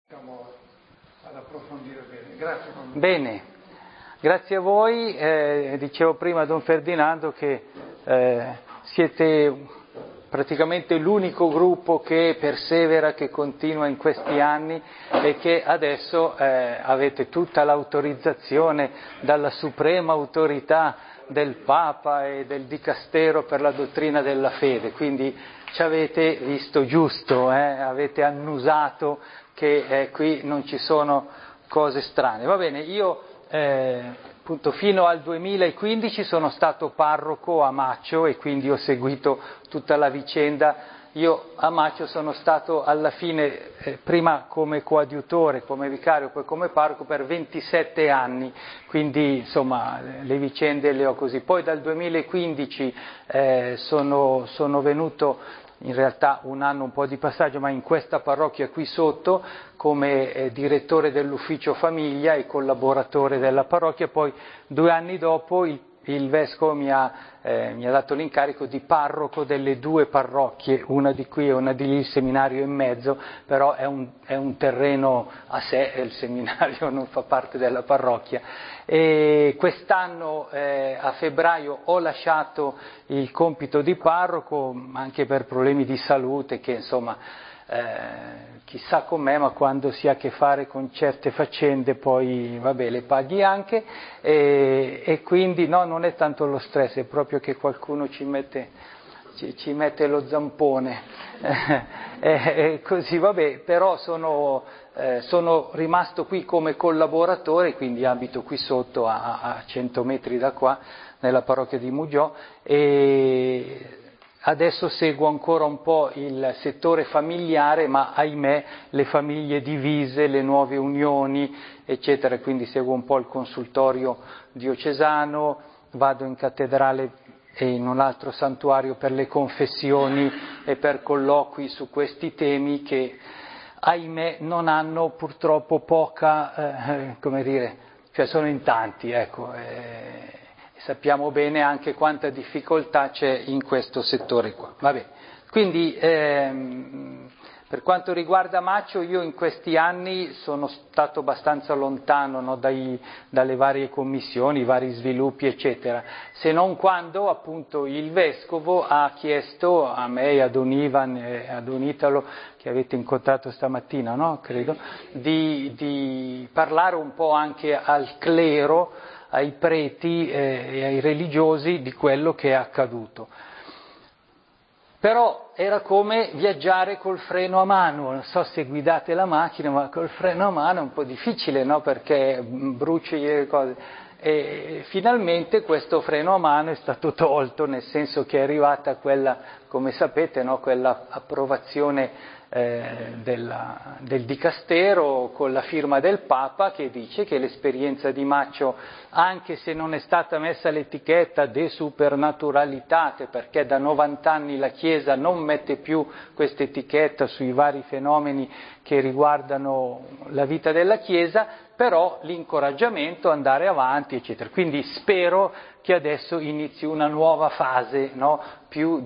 Siamo ad approfondire bene. Grazie. Bene, grazie a voi. Dicevo prima a Don Ferdinando che siete praticamente l'unico gruppo che persevera, che continua in questi anni e che adesso avete tutta l'autorizzazione dalla suprema autorità del Papa e del Dicastero per la dottrina della fede, quindi ci avete visto giusto, avete annusato che qui non ci sono cose strane. Va bene, io appunto fino al 2015 sono stato parroco a Maccio e quindi ho seguito tutta la vicenda. Io a Maccio sono stato alla fine, prima come coadiutore, come vicario, poi come parroco per 27 anni, quindi insomma le vicende le ho così. Poi dal 2015 sono venuto in realtà un anno un po' di passaggio, ma in questa parrocchia qui sotto come direttore dell'ufficio famiglia e collaboratore della parrocchia. Poi 2 anni dopo il vescovo mi ha dato l'incarico di parroco delle 2 parrocchie, una di qui e una di lì, il seminario in mezzo, però è un terreno a sé, il seminario non fa parte della parrocchia. E quest'anno a febbraio ho lasciato il compito di parroco, anche per problemi di salute che insomma chissà com'è, ma quando si ha a che fare con certe faccende poi vabbè le paghi anche e quindi no, non è tanto lo stress, è proprio che qualcuno ci mette lo zampone così vabbè, però sono rimasto qui come collaboratore, quindi abito qui sotto a 100 metri da qua nella parrocchia di Muggiò e adesso seguo ancora un po' il settore familiare, ma ahimè le famiglie divise, le nuove unioni, eccetera, quindi seguo un po' il consultorio diocesano, vado in cattedrale e in un altro santuario per le confessioni e per colloqui su questi temi che ahimè non hanno purtroppo poca, come dire, cioè sono in tanti, ecco. Sappiamo bene anche quanta difficoltà c'è in questo settore qua. Vabbè. Quindi per quanto riguarda Maccio, io in questi anni sono stato abbastanza lontano, no, dalle varie commissioni, i vari sviluppi eccetera, se non quando appunto il Vescovo ha chiesto a me e a Don Ivan e a Don Italo, che avete incontrato stamattina, no? Credo, di parlare un po' anche al clero, ai preti e ai religiosi di quello che è accaduto. Però era come viaggiare col freno a mano, non so se guidate la macchina, ma col freno a mano è un po' difficile, no? Perché bruci le cose. E finalmente questo freno a mano è stato tolto, nel senso che è arrivata quella, come sapete, no? Quella approvazione del Dicastero con la firma del Papa che dice che l'esperienza di Maccio, anche se non è stata messa l'etichetta de supernaturalitate, perché da 90 anni la Chiesa non mette più questa etichetta sui vari fenomeni che riguardano la vita della Chiesa, però l'incoraggiamento, andare avanti, eccetera. Quindi spero che adesso inizi una nuova fase, no? Più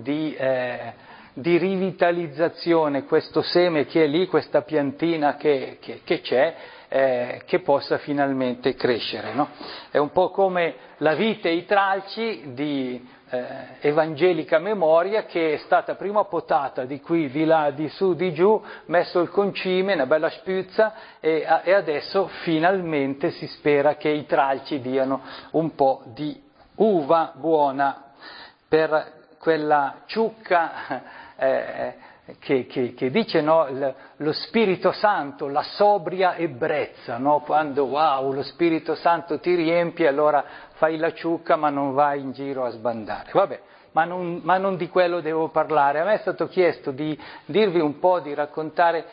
di rivitalizzazione, questo seme che è lì, questa piantina che c'è, che possa finalmente crescere, no? È un po' come la vite e i tralci di evangelica memoria, che è stata prima potata di qui, di là, di su, di giù, messo il concime, una bella spuzza e adesso finalmente si spera che i tralci diano un po' di uva buona per quella ciucca che dice, no, lo Spirito Santo, la sobria ebbrezza, no? Quando wow, lo Spirito Santo ti riempie, allora fai la ciucca ma non vai in giro a sbandare. Vabbè, ma non di quello devo parlare. A me è stato chiesto di dirvi un po', di raccontare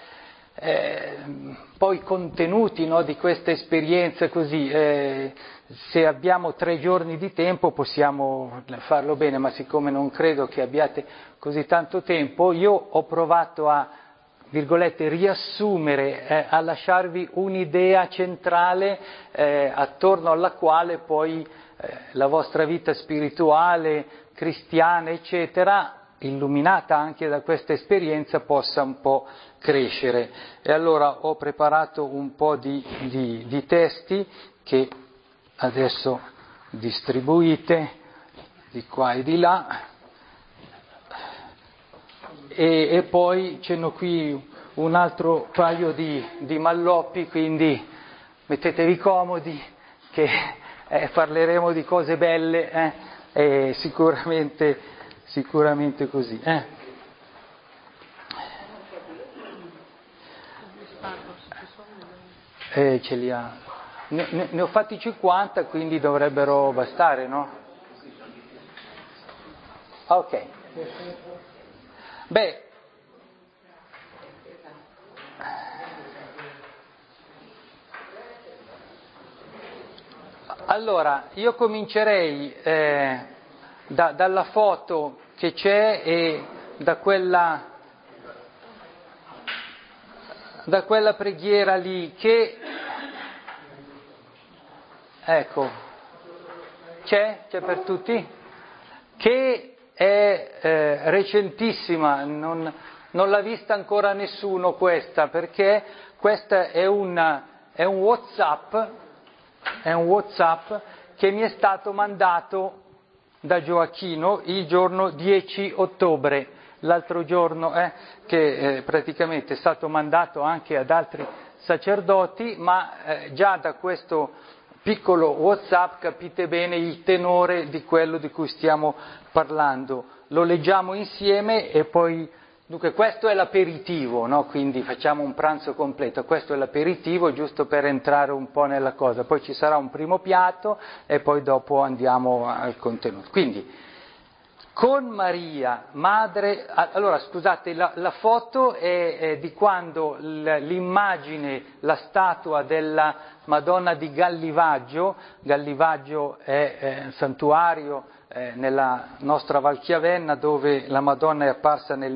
poi i contenuti, no, di questa esperienza così. Se abbiamo 3 giorni di tempo possiamo farlo bene, ma siccome non credo che abbiate così tanto tempo, io ho provato a, virgolette, riassumere, a lasciarvi un'idea centrale attorno alla quale poi la vostra vita spirituale, cristiana, eccetera, illuminata anche da questa esperienza, possa un po' crescere. E allora ho preparato un po' di testi che adesso distribuite di qua e di là, e poi c'è qui un altro paio di malloppi, quindi mettetevi comodi che parleremo di cose belle, e sicuramente così. Ce li ha. Ne ho fatti 50, quindi dovrebbero bastare, no? Ok. Beh, allora io comincerei dalla foto che c'è e da quella preghiera lì che, ecco, c'è per tutti, che è recentissima, non l'ha vista ancora nessuno questa, perché questa è un WhatsApp che mi è stato mandato da Gioacchino il giorno 10 ottobre, l'altro giorno, che praticamente è stato mandato anche ad altri sacerdoti, ma già da questo piccolo WhatsApp capite bene il tenore di quello di cui stiamo parlando. Lo leggiamo insieme e poi, dunque questo è l'aperitivo, no? Quindi facciamo un pranzo completo, questo è l'aperitivo giusto per entrare un po' nella cosa, poi ci sarà un primo piatto e poi dopo andiamo al contenuto. Quindi, con Maria, madre, allora scusate, la foto è di quando l'immagine, la statua della Madonna di Gallivaggio è un santuario nella nostra Val Chiavenna, dove la Madonna è apparsa nel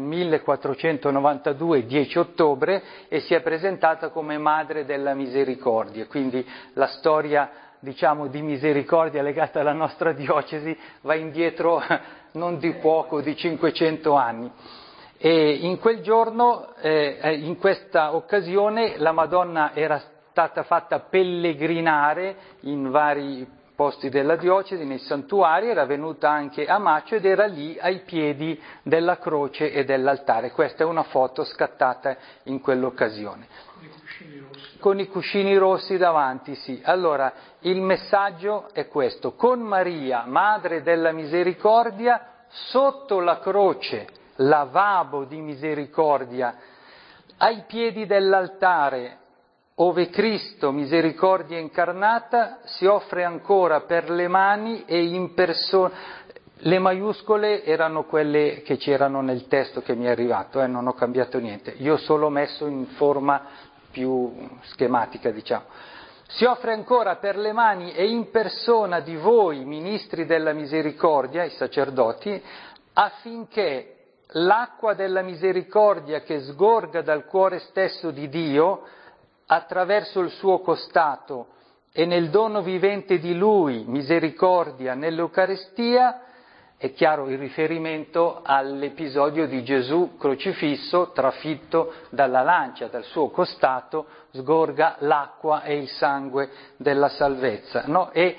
1492, 10 ottobre, e si è presentata come Madre della Misericordia, quindi la storia, diciamo, di misericordia legata alla nostra diocesi va indietro non di poco, di 500 anni. E in quel giorno, in questa occasione, la Madonna era stata fatta pellegrinare in vari posti della diocesi, nei santuari, era venuta anche a Maccio ed era lì ai piedi della croce e dell'altare. Questa è una foto scattata in quell'occasione. Con i cuscini rossi davanti, sì. Allora, il messaggio è questo: con Maria, Madre della Misericordia, sotto la croce, lavabo di misericordia, ai piedi dell'altare, ove Cristo, misericordia incarnata, si offre ancora per le mani e in persona. Le maiuscole erano quelle che c'erano nel testo che mi è arrivato, non ho cambiato niente, io ho solo messo in forma più schematica, diciamo. Si offre ancora per le mani e in persona di voi, ministri della misericordia, i sacerdoti, affinché l'acqua della misericordia che sgorga dal cuore stesso di Dio, attraverso il suo costato e nel dono vivente di Lui, misericordia nell'Eucaristia, è chiaro il riferimento all'episodio di Gesù crocifisso, trafitto dalla lancia, dal suo costato sgorga l'acqua e il sangue della salvezza, no? E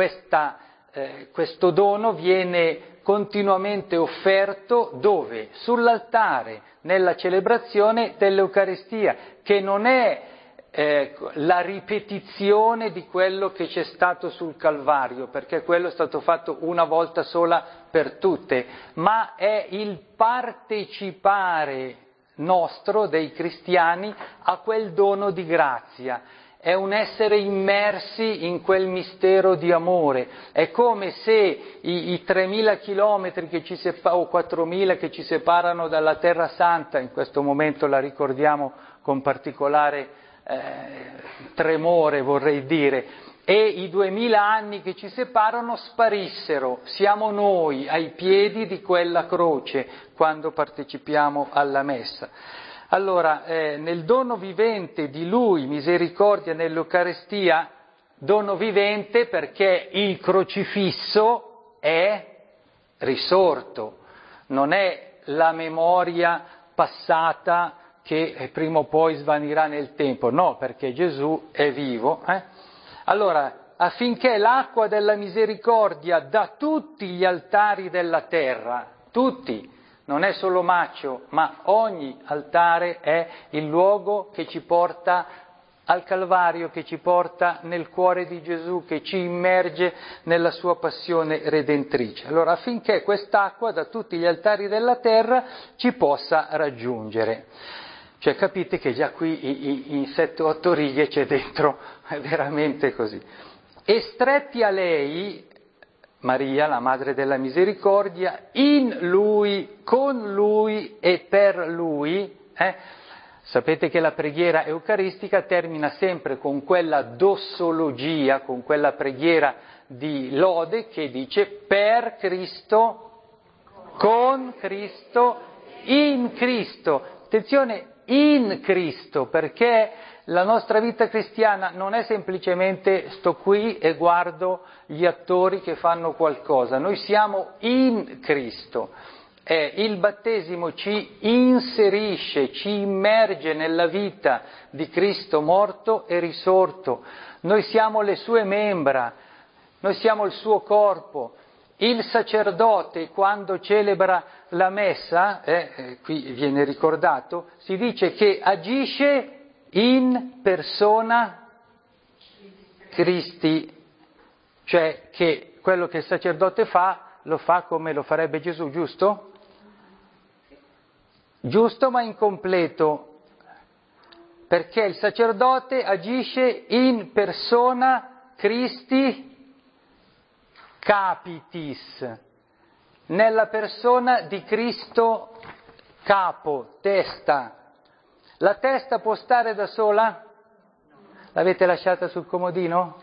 questo dono viene continuamente offerto dove? Sull'altare, nella celebrazione dell'Eucaristia, che non è la ripetizione di quello che c'è stato sul Calvario, perché quello è stato fatto una volta sola per tutte, ma è il partecipare nostro, dei cristiani, a quel dono di grazia. È un essere immersi in quel mistero di amore. È come se i 3.000 chilometri o 4.000 che ci separano dalla Terra Santa, in questo momento la ricordiamo con particolare tremore, vorrei dire, e i 2000 anni che ci separano sparissero. Siamo noi ai piedi di quella croce quando partecipiamo alla messa. Allora, nel dono vivente di Lui, misericordia nell'Eucaristia, dono vivente perché il crocifisso è risorto, non è la memoria passata che prima o poi svanirà nel tempo, no, perché Gesù è vivo. Allora, affinché l'acqua della misericordia da tutti gli altari della terra, tutti, non è solo Maccio, ma ogni altare è il luogo che ci porta al Calvario, che ci porta nel cuore di Gesù, che ci immerge nella sua passione redentrice. Allora, affinché quest'acqua da tutti gli altari della terra ci possa raggiungere. Cioè, capite che già qui in 7-8 righe c'è dentro, è veramente così. E stretti a lei, Maria, la Madre della Misericordia, in Lui, con Lui e per Lui, sapete che la preghiera eucaristica termina sempre con quella dossologia, con quella preghiera di lode che dice per Cristo, con Cristo, in Cristo. Attenzione, in Cristo, perché la nostra vita cristiana non è semplicemente sto qui e guardo gli attori che fanno qualcosa, noi siamo in Cristo. Il battesimo ci inserisce, ci immerge nella vita di Cristo morto e risorto. Noi siamo le sue membra, noi siamo il suo corpo. Il sacerdote, quando celebra la messa, qui viene ricordato, si dice che agisce in persona Christi, cioè che quello che il sacerdote fa, lo fa come lo farebbe Gesù, giusto? Giusto ma incompleto, perché il sacerdote agisce in persona Christi capitis, nella persona di Cristo capo, testa. La testa può stare da sola? L'avete lasciata sul comodino?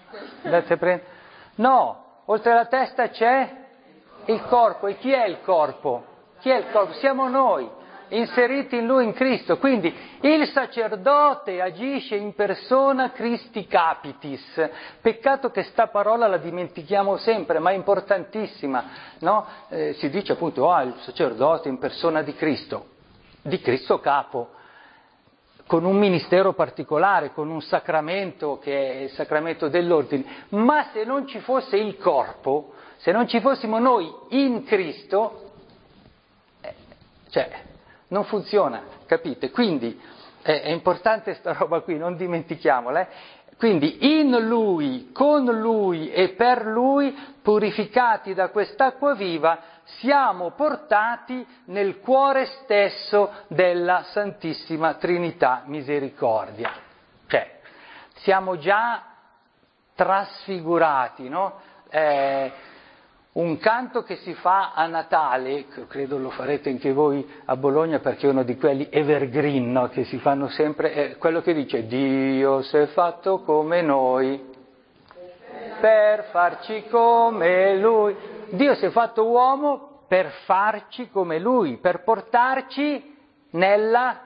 No, oltre alla testa c'è il corpo. E chi è il corpo? Chi è il corpo? Siamo noi, inseriti in Lui, in Cristo. Quindi il sacerdote agisce in persona Christi capitis. Peccato che sta parola la dimentichiamo sempre, ma è importantissima, no? Si dice appunto, il sacerdote in persona di Cristo capo, con un ministero particolare, con un sacramento che è il sacramento dell'ordine. Ma se non ci fosse il corpo, se non ci fossimo noi in Cristo, non funziona, capite? Quindi è importante sta roba qui, non dimentichiamola. Quindi in Lui, con Lui e per Lui, purificati da quest'acqua viva, siamo portati nel cuore stesso della Santissima Trinità Misericordia. Cioè, siamo già trasfigurati, no? Un canto che si fa a Natale, credo lo farete anche voi a Bologna perché è uno di quelli evergreen, no? Che si fanno sempre, è quello che dice Dio si è fatto come noi per farci come Lui. Dio si è fatto uomo per farci come Lui, per portarci nella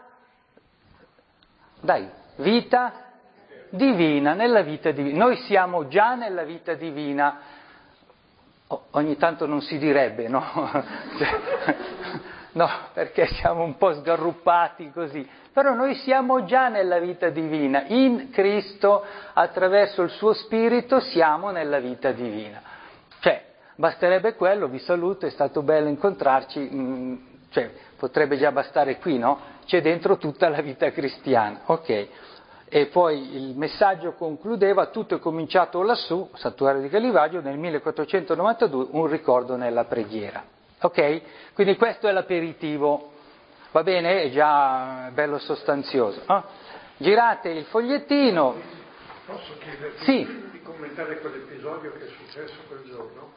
vita divina, nella vita divina. Noi siamo già nella vita divina. Ogni tanto non si direbbe, no? No, perché siamo un po' sgarruppati così. Però noi siamo già nella vita divina. In Cristo, attraverso il suo Spirito, siamo nella vita divina. Basterebbe quello, vi saluto, è stato bello incontrarci, potrebbe già bastare qui, no? C'è dentro tutta la vita cristiana, ok. E poi il messaggio concludeva, tutto è cominciato lassù, Santuario di Calivaggio, nel 1492, un ricordo nella preghiera, ok? Quindi questo è l'aperitivo, va bene? È già bello sostanzioso. Girate il fogliettino. Posso chiederti sì. di commentare quell'episodio che è successo quel giorno?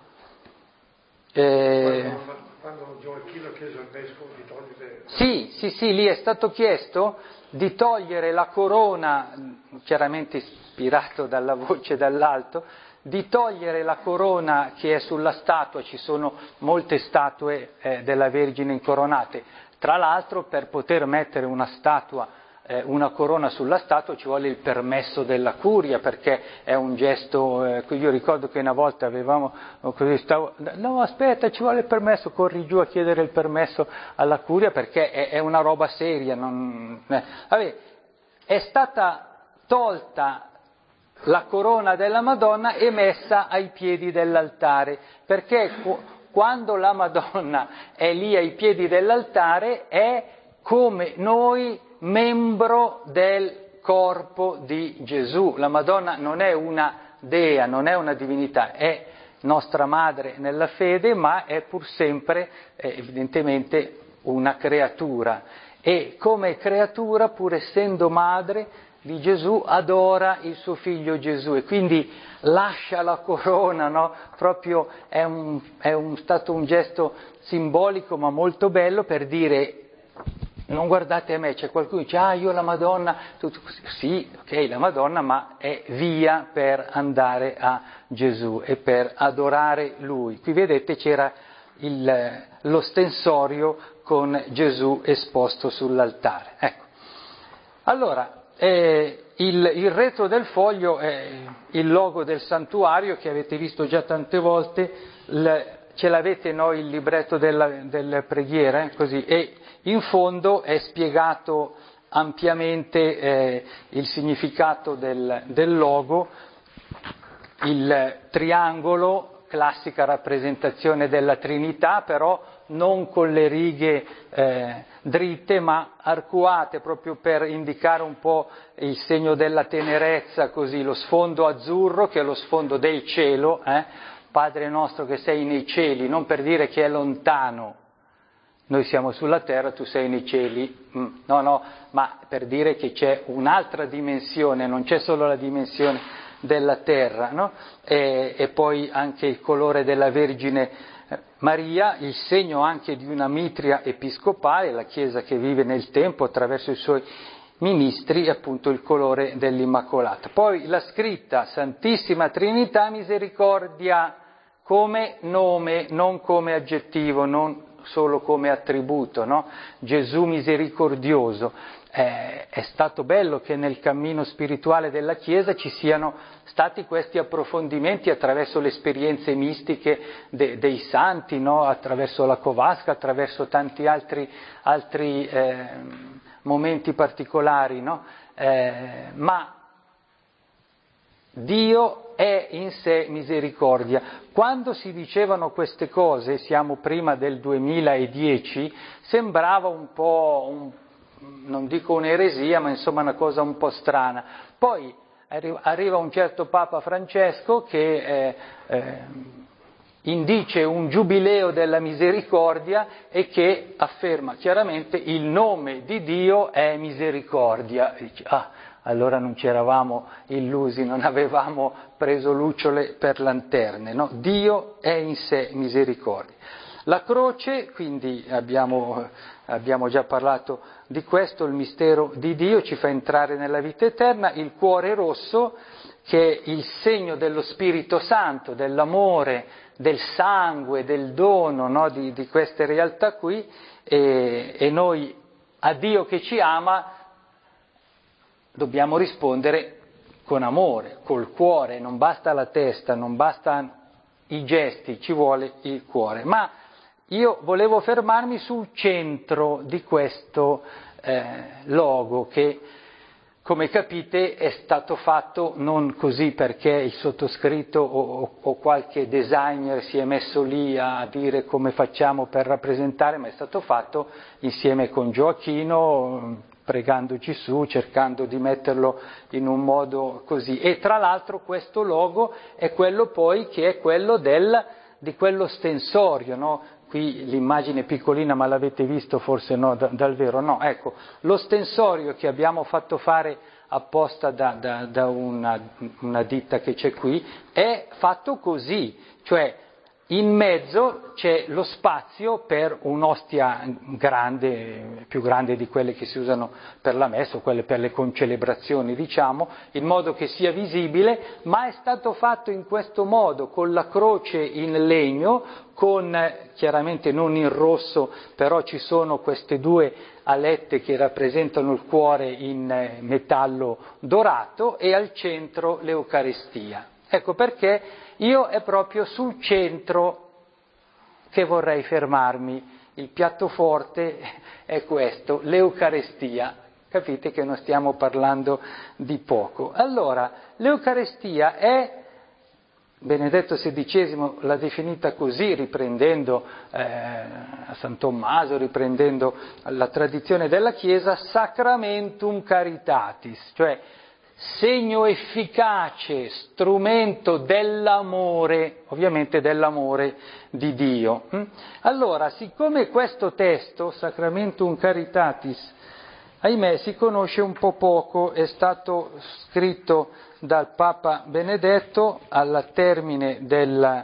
Quando Gioacchino chiese al vescovo di togliere... Sì, lì è stato chiesto di togliere la corona, chiaramente ispirato dalla voce dall'alto, di togliere la corona che è sulla statua, ci sono molte statue della Vergine incoronate, tra l'altro per poter mettere una statua una corona sulla statua ci vuole il permesso della curia, perché è un gesto, io ricordo che una volta avevamo, così no aspetta, ci vuole il permesso, corri giù a chiedere il permesso alla curia perché è una roba seria. Vabbè, è stata tolta la corona della Madonna e messa ai piedi dell'altare, perché quando la Madonna è lì ai piedi dell'altare è come noi membro del corpo di Gesù. La Madonna non è una dea, non è una divinità, è nostra madre nella fede, ma è pur sempre evidentemente una creatura, e come creatura, pur essendo madre di Gesù, adora il suo figlio Gesù e quindi lascia la corona, no? Proprio è stato un gesto simbolico ma molto bello per dire: non guardate a me. C'è qualcuno che dice io la Madonna, tutto così. Sì, ok, la Madonna, ma è via per andare a Gesù e per adorare Lui. Qui vedete c'era l'ostensorio con Gesù esposto sull'altare. Ecco. Allora, il retro del foglio è il logo del santuario che avete visto già tante volte, ce l'avete il libretto delle preghiere, così, e in fondo è spiegato ampiamente il significato del logo, il triangolo, classica rappresentazione della Trinità, però non con le righe dritte ma arcuate, proprio per indicare un po' il segno della tenerezza, così, lo sfondo azzurro che è lo sfondo del cielo, Padre nostro che sei nei cieli, non per dire che è lontano, noi siamo sulla terra, tu sei nei cieli, no, ma per dire che c'è un'altra dimensione, non c'è solo la dimensione della terra, no? E poi anche il colore della Vergine Maria, il segno anche di una mitria episcopale, la Chiesa che vive nel tempo attraverso i suoi ministri, appunto il colore dell'Immacolata. Poi la scritta Santissima Trinità Misericordia come nome, non come aggettivo, non solo come attributo, no? Gesù misericordioso. È stato bello che nel cammino spirituale della Chiesa ci siano stati questi approfondimenti attraverso le esperienze mistiche dei santi, no? Attraverso la Covasca, attraverso tanti altri momenti particolari, no? Ma Dio è in sé misericordia. Quando si dicevano queste cose, siamo prima del 2010, sembrava un po', non dico un'eresia, ma insomma una cosa un po' strana. Poi arriva un certo Papa Francesco che indice un giubileo della misericordia e che afferma chiaramente il nome di Dio è misericordia. E dice, allora non ci eravamo illusi, non avevamo preso lucciole per lanterne, no? Dio è in sé misericordia. La croce, quindi abbiamo già parlato di questo, il mistero di Dio ci fa entrare nella vita eterna, il cuore rosso che è il segno dello Spirito Santo, dell'amore, del sangue, del dono, no? di queste realtà qui, e noi a Dio che ci ama dobbiamo rispondere con amore, col cuore, non basta la testa, non bastano i gesti, ci vuole il cuore. Ma io volevo fermarmi sul centro di questo logo che, come capite, è stato fatto non così perché il sottoscritto o qualche designer si è messo lì a dire come facciamo per rappresentare, ma è stato fatto insieme con Gioacchino, pregandoci su, cercando di metterlo in un modo così. E tra l'altro questo logo è quello poi che è quello di quello stensorio, no? Qui l'immagine è piccolina, ma l'avete visto forse no, dal vero? No, ecco, lo stensorio che abbiamo fatto fare apposta da una ditta che c'è qui è fatto così, cioè in mezzo c'è lo spazio per un'ostia grande, più grande di quelle che si usano per la messa o quelle per le concelebrazioni, diciamo, in modo che sia visibile, ma è stato fatto in questo modo, con la croce in legno, con chiaramente non in rosso, però ci sono queste due alette che rappresentano il cuore in metallo dorato e al centro l'Eucaristia. Ecco perché io è proprio sul centro che vorrei fermarmi. Il piatto forte è questo, l'Eucaristia. Capite che non stiamo parlando di poco. Allora, l'Eucaristia è, Benedetto XVI l'ha definita così, riprendendo a San Tommaso, riprendendo la tradizione della Chiesa, sacramentum caritatis, cioè segno efficace, strumento dell'amore, ovviamente dell'amore di Dio. Allora, siccome questo testo, Sacramentum Caritatis, ahimè, si conosce un po' poco, è stato scritto dal Papa Benedetto al termine del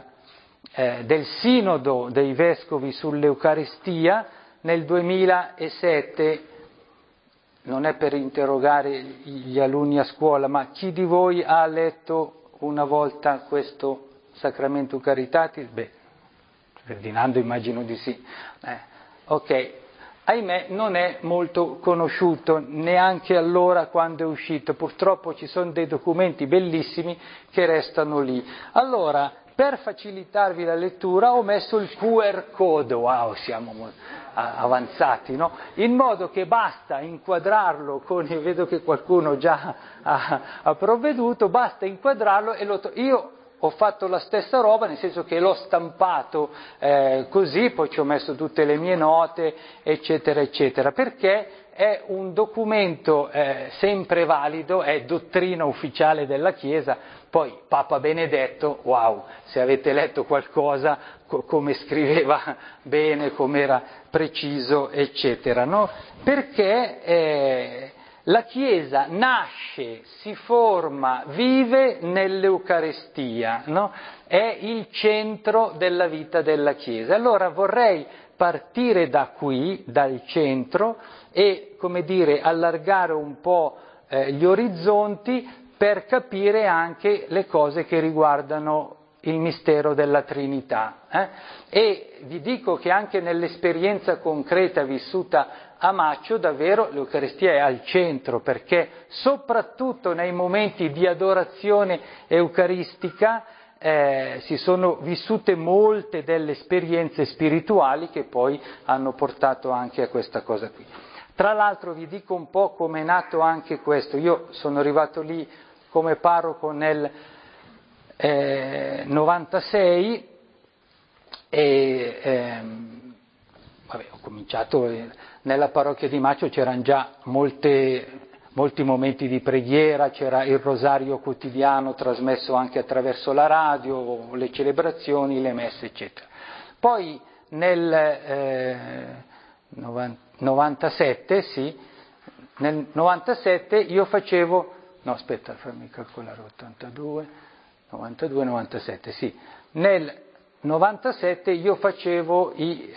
Sinodo dei Vescovi sull'Eucaristia nel 2007. Non è per interrogare gli alunni a scuola, ma chi di voi ha letto una volta questo Sacramento Caritatis? Beh, Ferdinando immagino di sì. Ok, ahimè non è molto conosciuto, neanche allora quando è uscito. Purtroppo ci sono dei documenti bellissimi che restano lì. Allora, per facilitarvi la lettura ho messo il QR code, wow, siamo avanzati, no? In modo che basta inquadrarlo io vedo che qualcuno già ha provveduto, basta inquadrarlo e io ho fatto la stessa roba, nel senso che l'ho stampato così, poi ci ho messo tutte le mie note, eccetera, eccetera, perché è un documento sempre valido, è dottrina ufficiale della Chiesa. Poi Papa Benedetto, wow, se avete letto qualcosa, come scriveva bene, come era preciso, eccetera, no? Perché la Chiesa nasce, si forma, vive nell'Eucaristia, no? È il centro della vita della Chiesa. Allora vorrei partire da qui, dal centro, e, come dire, allargare un po' gli orizzonti per capire anche le cose che riguardano il mistero della Trinità. E vi dico che anche nell'esperienza concreta vissuta a Maccio, davvero l'Eucaristia è al centro, perché soprattutto nei momenti di adorazione eucaristica si sono vissute molte delle esperienze spirituali che poi hanno portato anche a questa cosa qui. Tra l'altro vi dico un po' come è nato anche questo. Io sono arrivato lì come parroco nel 96 e ho cominciato nella parrocchia di Maccio, c'erano già molti momenti di preghiera, c'era il rosario quotidiano trasmesso anche attraverso la radio, le celebrazioni, le messe, eccetera. Poi nel 97, sì, nel 97 io facevo, no aspetta, fammi calcolare, 92, 97, sì, nel 97 io facevo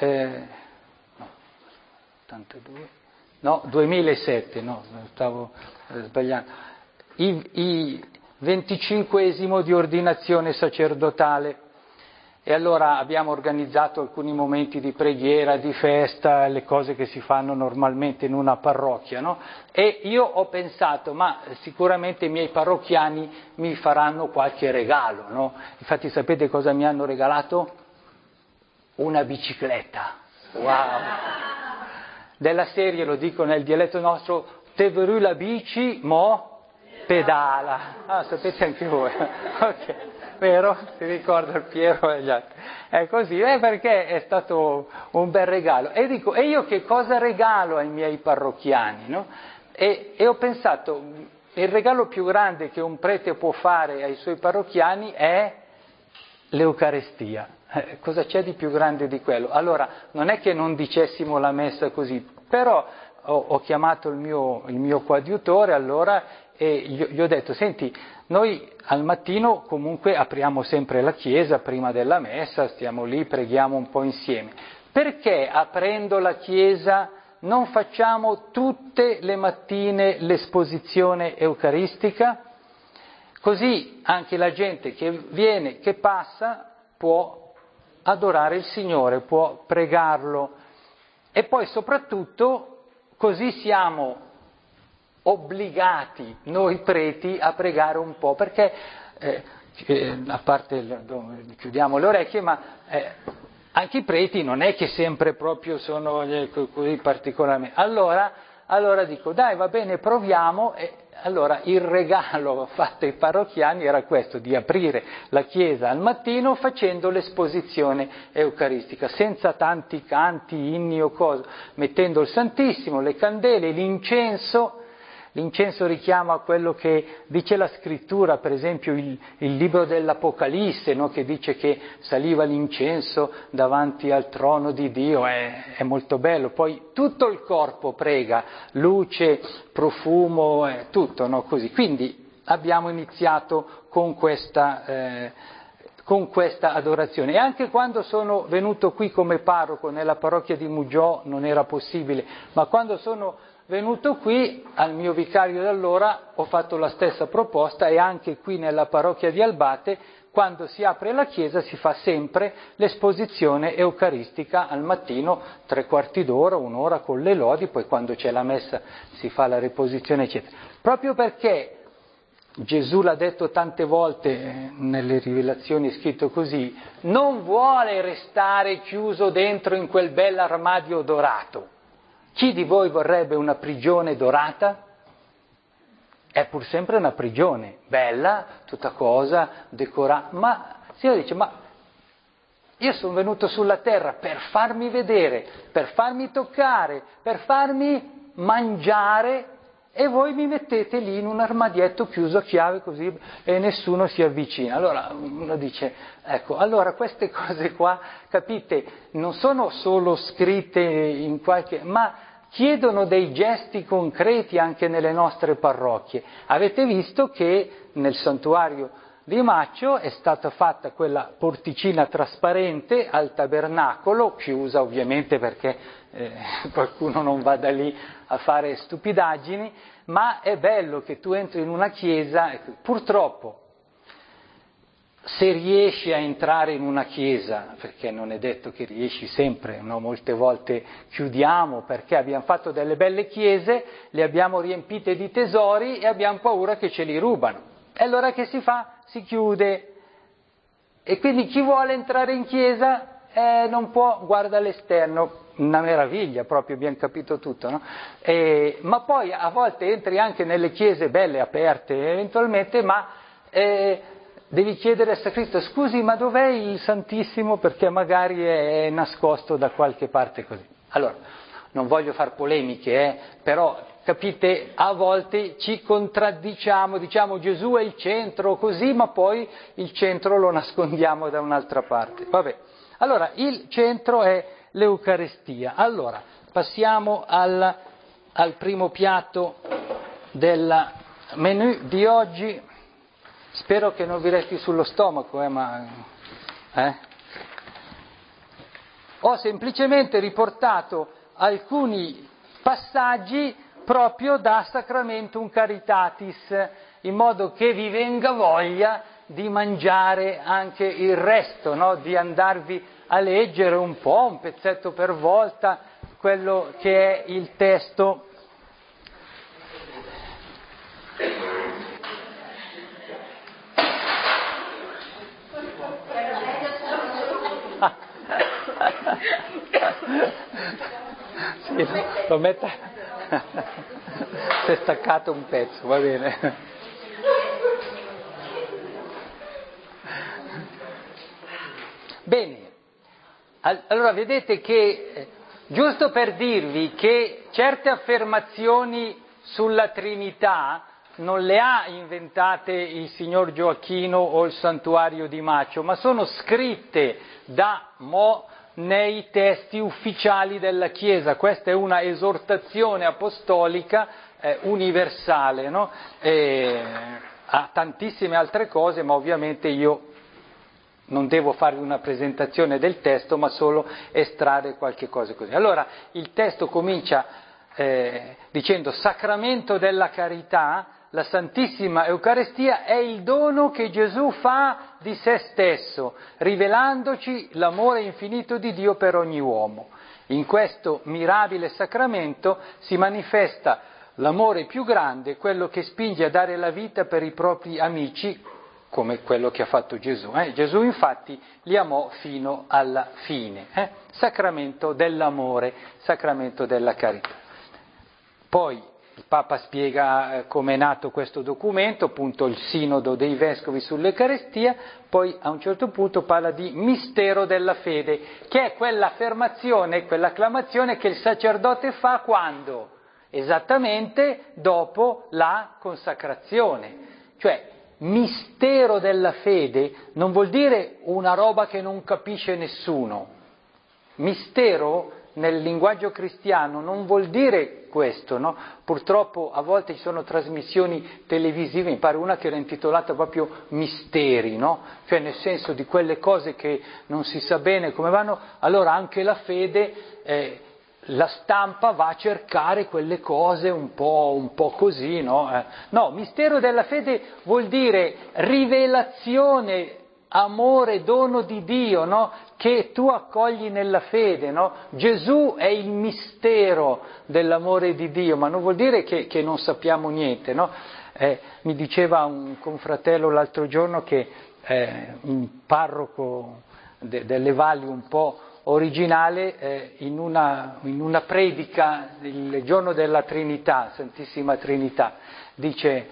2007, no, stavo sbagliando, i 25esimo di ordinazione sacerdotale. E allora abbiamo organizzato alcuni momenti di preghiera, di festa, le cose che si fanno normalmente in una parrocchia, no? E io ho pensato, ma sicuramente i miei parrocchiani mi faranno qualche regalo, no? Infatti sapete cosa mi hanno regalato? Una bicicletta. Wow! Della serie, lo dico nel dialetto nostro, te veru la bici, mo pedala. Ah, sapete anche voi. Ok. Vero? Si ricorda il Piero e gli altri. È così, perché è stato un bel regalo. E dico, e io che cosa regalo ai miei parrocchiani, no? E ho pensato, il regalo più grande che un prete può fare ai suoi parrocchiani è l'Eucaristia. Cosa c'è di più grande di quello? Allora, non è che non dicessimo la messa così, però ho chiamato il mio coadiutore allora e gli ho detto, senti, noi al mattino comunque apriamo sempre la chiesa prima della messa, stiamo lì, preghiamo un po' insieme. Perché aprendo la chiesa non facciamo tutte le mattine l'esposizione eucaristica? Così anche la gente che viene, che passa, può adorare il Signore, può pregarlo. E poi soprattutto, così siamo obbligati noi preti a pregare un po', perché a parte chiudiamo le orecchie, ma anche i preti non è che sempre proprio sono così particolarmente. Allora dico, dai, va bene, proviamo. E allora il regalo fatto ai parrocchiani era questo, di aprire la chiesa al mattino facendo l'esposizione eucaristica, senza tanti canti, inni o cose, mettendo il Santissimo, le candele, l'incenso. L'incenso richiama quello che dice la scrittura, per esempio il libro dell'Apocalisse, no? Che dice che saliva l'incenso davanti al trono di Dio, è molto bello. Poi tutto il corpo prega, luce, profumo, tutto, no? Così. Quindi abbiamo iniziato con questa adorazione. E anche quando sono venuto qui come parroco nella parrocchia di Muggiò non era possibile, ma quando sono venuto qui al mio vicario da allora ho fatto la stessa proposta, e anche qui nella parrocchia di Albate quando si apre la chiesa si fa sempre l'esposizione eucaristica al mattino, 3/4 d'ora, un'ora con le lodi, poi quando c'è la messa si fa la riposizione eccetera. Proprio perché Gesù l'ha detto tante volte nelle rivelazioni, scritto così, non vuole restare chiuso dentro in quel bell'armadio dorato. Chi di voi vorrebbe una prigione dorata? È pur sempre una prigione, bella, tutta cosa, decorata, ma il Signore dice, ma io sono venuto sulla terra per farmi vedere, per farmi toccare, per farmi mangiare, e voi mi mettete lì in un armadietto chiuso a chiave così e nessuno si avvicina. Allora uno dice, ecco, allora queste cose qua, capite, non sono solo scritte in qualche, ma chiedono dei gesti concreti anche nelle nostre parrocchie. Avete visto che nel santuario di Maccio è stata fatta quella porticina trasparente al tabernacolo, chiusa ovviamente perché qualcuno non vada lì a fare stupidaggini, ma è bello che tu entri in una chiesa. Purtroppo, se riesci a entrare in una chiesa, perché non è detto che riesci sempre, no? Molte volte chiudiamo perché abbiamo fatto delle belle chiese, le abbiamo riempite di tesori e abbiamo paura che ce li rubano. E allora che si fa? Si chiude. E quindi chi vuole entrare in chiesa non può, guarda all'esterno. Una meraviglia, proprio abbiamo capito tutto, no? Ma poi a volte entri anche nelle chiese belle, aperte eventualmente, ma devi chiedere al sacrista, scusi, ma dov'è il Santissimo? Perché magari è nascosto da qualche parte così. Allora, non voglio far polemiche, però capite, a volte ci contraddiciamo, diciamo Gesù è il centro così, ma poi il centro lo nascondiamo da un'altra parte. Vabbè, allora il centro è l'Eucaristia. Allora, passiamo al primo piatto del menù di oggi. Spero che non vi resti sullo stomaco, Ho semplicemente riportato alcuni passaggi proprio da Sacramentum Caritatis, in modo che vi venga voglia di mangiare anche il resto, no? Di andarvi a leggere un po', un pezzetto per volta, quello che è il testo. Sì, lo metta. Si è staccato un pezzo, va bene. Bene, allora vedete che, giusto per dirvi che certe affermazioni sulla Trinità non le ha inventate il signor Gioacchino o il santuario di Maccio, ma sono scritte da Mo nei testi ufficiali della Chiesa. Questa è una esortazione apostolica universale, no? Ha tantissime altre cose, ma ovviamente io non devo farvi una presentazione del testo, ma solo estrarre qualche cosa così. Allora, il testo comincia dicendo: Sacramento della carità, la Santissima Eucaristia è il dono che Gesù fa di se stesso, rivelandoci l'amore infinito di Dio per ogni uomo. In questo mirabile sacramento si manifesta l'amore più grande, quello che spinge a dare la vita per i propri amici, come quello che ha fatto Gesù. Gesù infatti li amò fino alla fine. Sacramento dell'amore, sacramento della carità. Poi il Papa spiega come è nato questo documento, appunto il Sinodo dei Vescovi sull'Eucaristia, poi a un certo punto parla di mistero della fede, che è quell'affermazione, quell'acclamazione che il sacerdote fa quando? Esattamente dopo la consacrazione. Cioè, mistero della fede non vuol dire una roba che non capisce nessuno. Mistero nel linguaggio cristiano non vuol dire questo, no? Purtroppo a volte ci sono trasmissioni televisive, mi pare una che era intitolata proprio Misteri, no? Cioè nel senso di quelle cose che non si sa bene come vanno, allora anche la fede, la stampa va a cercare quelle cose un po' così, no? No, mistero della fede vuol dire rivelazione, amore, dono di Dio, no? Che tu accogli nella fede, no? Gesù è il mistero dell'amore di Dio, ma non vuol dire che non sappiamo niente, no? Mi diceva un confratello l'altro giorno che un parroco delle Valli un po' originale, in una predica il giorno della Trinità, Santissima Trinità, dice: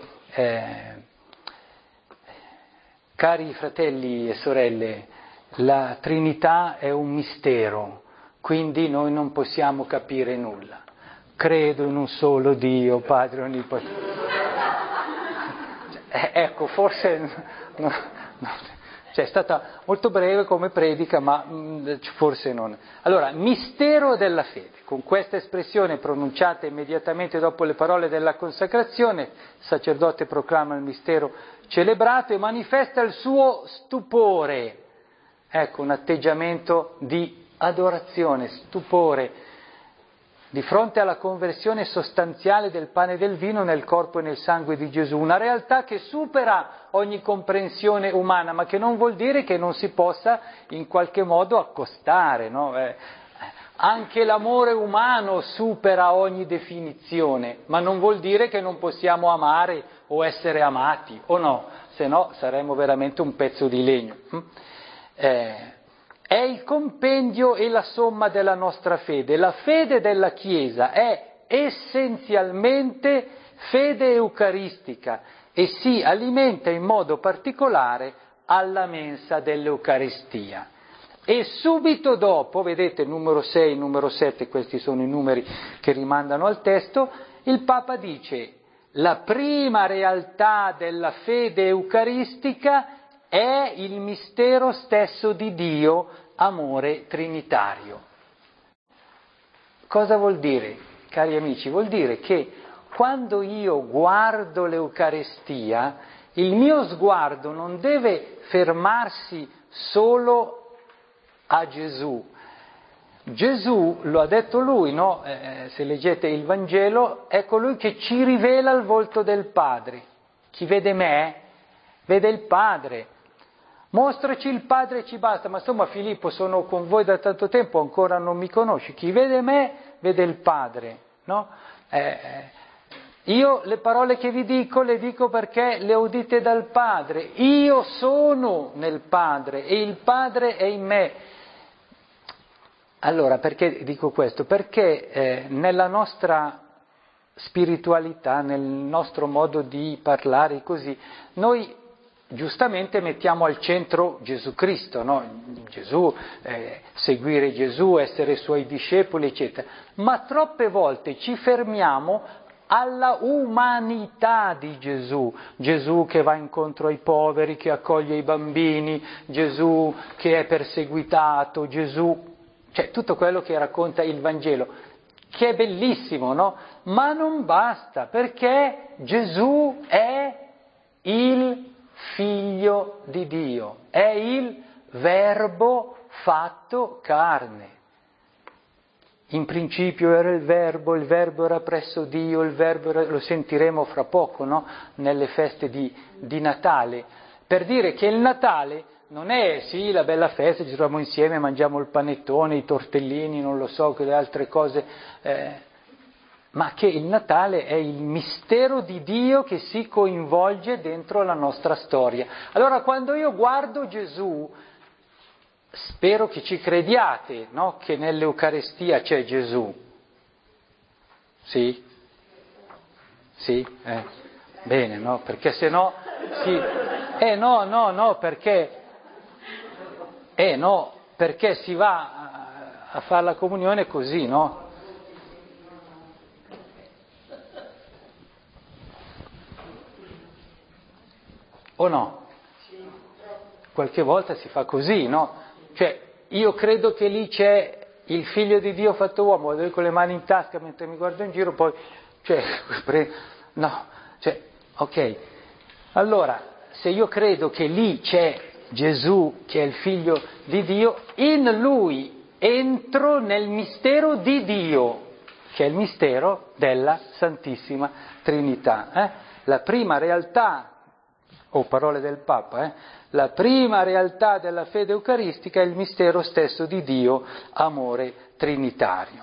cari fratelli e sorelle, la Trinità è un mistero, quindi noi non possiamo capire nulla. Credo in un solo Dio, Padre Onnipotente. Ecco, forse cioè, è stata molto breve come predica, ma forse non. Allora, mistero della fede. Con questa espressione pronunciata immediatamente dopo le parole della consacrazione, il sacerdote proclama il mistero celebrato e manifesta il suo stupore. Ecco, un atteggiamento di adorazione, stupore, di fronte alla conversione sostanziale del pane e del vino nel corpo e nel sangue di Gesù, una realtà che supera ogni comprensione umana, ma che non vuol dire che non si possa in qualche modo accostare, no? Anche l'amore umano supera ogni definizione, ma non vuol dire che non possiamo amare o essere amati, o no, se no saremmo veramente un pezzo di legno. È il compendio e la somma della nostra fede. La fede della Chiesa è essenzialmente fede eucaristica e si alimenta in modo particolare alla mensa dell'Eucaristia. E subito dopo, vedete numero 6, numero 7, questi sono i numeri che rimandano al testo, il Papa dice: la prima realtà della fede eucaristica è il mistero stesso di Dio, amore trinitario. Cosa vuol dire, cari amici? Vuol dire che quando io guardo l'Eucaristia, il mio sguardo non deve fermarsi solo a Gesù. Gesù, lo ha detto lui, no? Se leggete il Vangelo, è colui che ci rivela il volto del Padre. Chi vede me, vede il Padre. Mostraci il Padre e ci basta. Ma insomma, Filippo, sono con voi da tanto tempo, ancora non mi conosci. Chi vede me, vede il Padre, no? Io le parole che vi dico, le dico perché le udite dal Padre. Io sono nel Padre e il Padre è in me. Allora, perché dico questo? Perché nella nostra spiritualità, nel nostro modo di parlare così, noi giustamente mettiamo al centro Gesù Cristo, no? Gesù, seguire Gesù, essere suoi discepoli, eccetera. Ma troppe volte ci fermiamo alla umanità di Gesù. Gesù che va incontro ai poveri, che accoglie i bambini, Gesù che è perseguitato, Gesù, cioè tutto quello che racconta il Vangelo, che è bellissimo, no? Ma non basta, perché Gesù è il Figlio di Dio, è il Verbo fatto carne. In principio era il Verbo era presso Dio, il Verbo era, lo sentiremo fra poco, no? Nelle feste di Natale, per dire che il Natale non è sì la bella festa, ci troviamo insieme, mangiamo il panettone, i tortellini, non lo so, quelle altre cose, ma che il Natale è il mistero di Dio che si coinvolge dentro la nostra storia. Allora quando io guardo Gesù, spero che ci crediate, no? Che nell'Eucarestia c'è Gesù. Sì? Sì? Bene, no? Perché se no... Sì. No, perché si va a fare la comunione così, no? O no? Qualche volta si fa così, no? Cioè, io credo che lì c'è il figlio di Dio fatto uomo, vado con le mani in tasca mentre mi guardo in giro, poi, ok. Allora, se io credo che lì c'è Gesù, che è il figlio di Dio, in lui entro nel mistero di Dio, che è il mistero della Santissima Trinità. La prima realtà, o parole del Papa, la prima realtà della fede eucaristica è il mistero stesso di Dio, amore trinitario.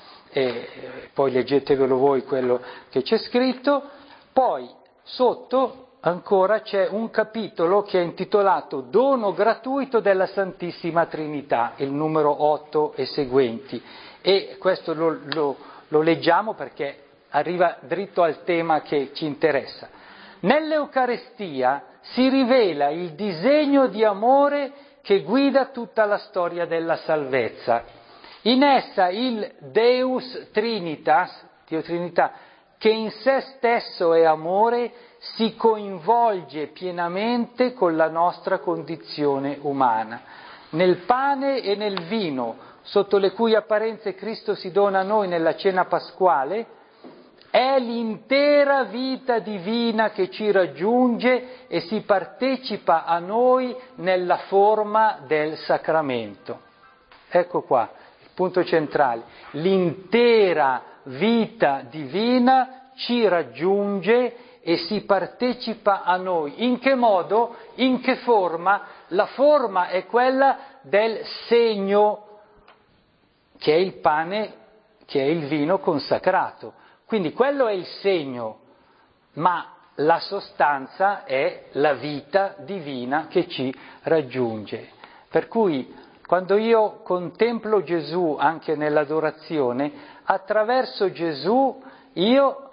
E poi leggetevelo voi quello che c'è scritto. Poi sotto ancora c'è un capitolo che è intitolato Dono gratuito della Santissima Trinità, il numero 8 e seguenti, e questo lo leggiamo perché arriva dritto al tema che ci interessa. Nell'Eucarestia si rivela il disegno di amore che guida tutta la storia della salvezza. In essa il Deus Trinitas, Dio Trinità, che in sé stesso è amore, si coinvolge pienamente con la nostra condizione umana. Nel pane e nel vino, sotto le cui apparenze Cristo si dona a noi nella cena pasquale, è l'intera vita divina che ci raggiunge e si partecipa a noi nella forma del sacramento. Ecco qua, il punto centrale. L'intera vita divina ci raggiunge e si partecipa a noi. In che modo? In che forma? La forma è quella del segno, che è il pane, che è il vino consacrato. Quindi quello è il segno, ma la sostanza è la vita divina che ci raggiunge. Per cui quando io contemplo Gesù anche nell'adorazione, attraverso Gesù io,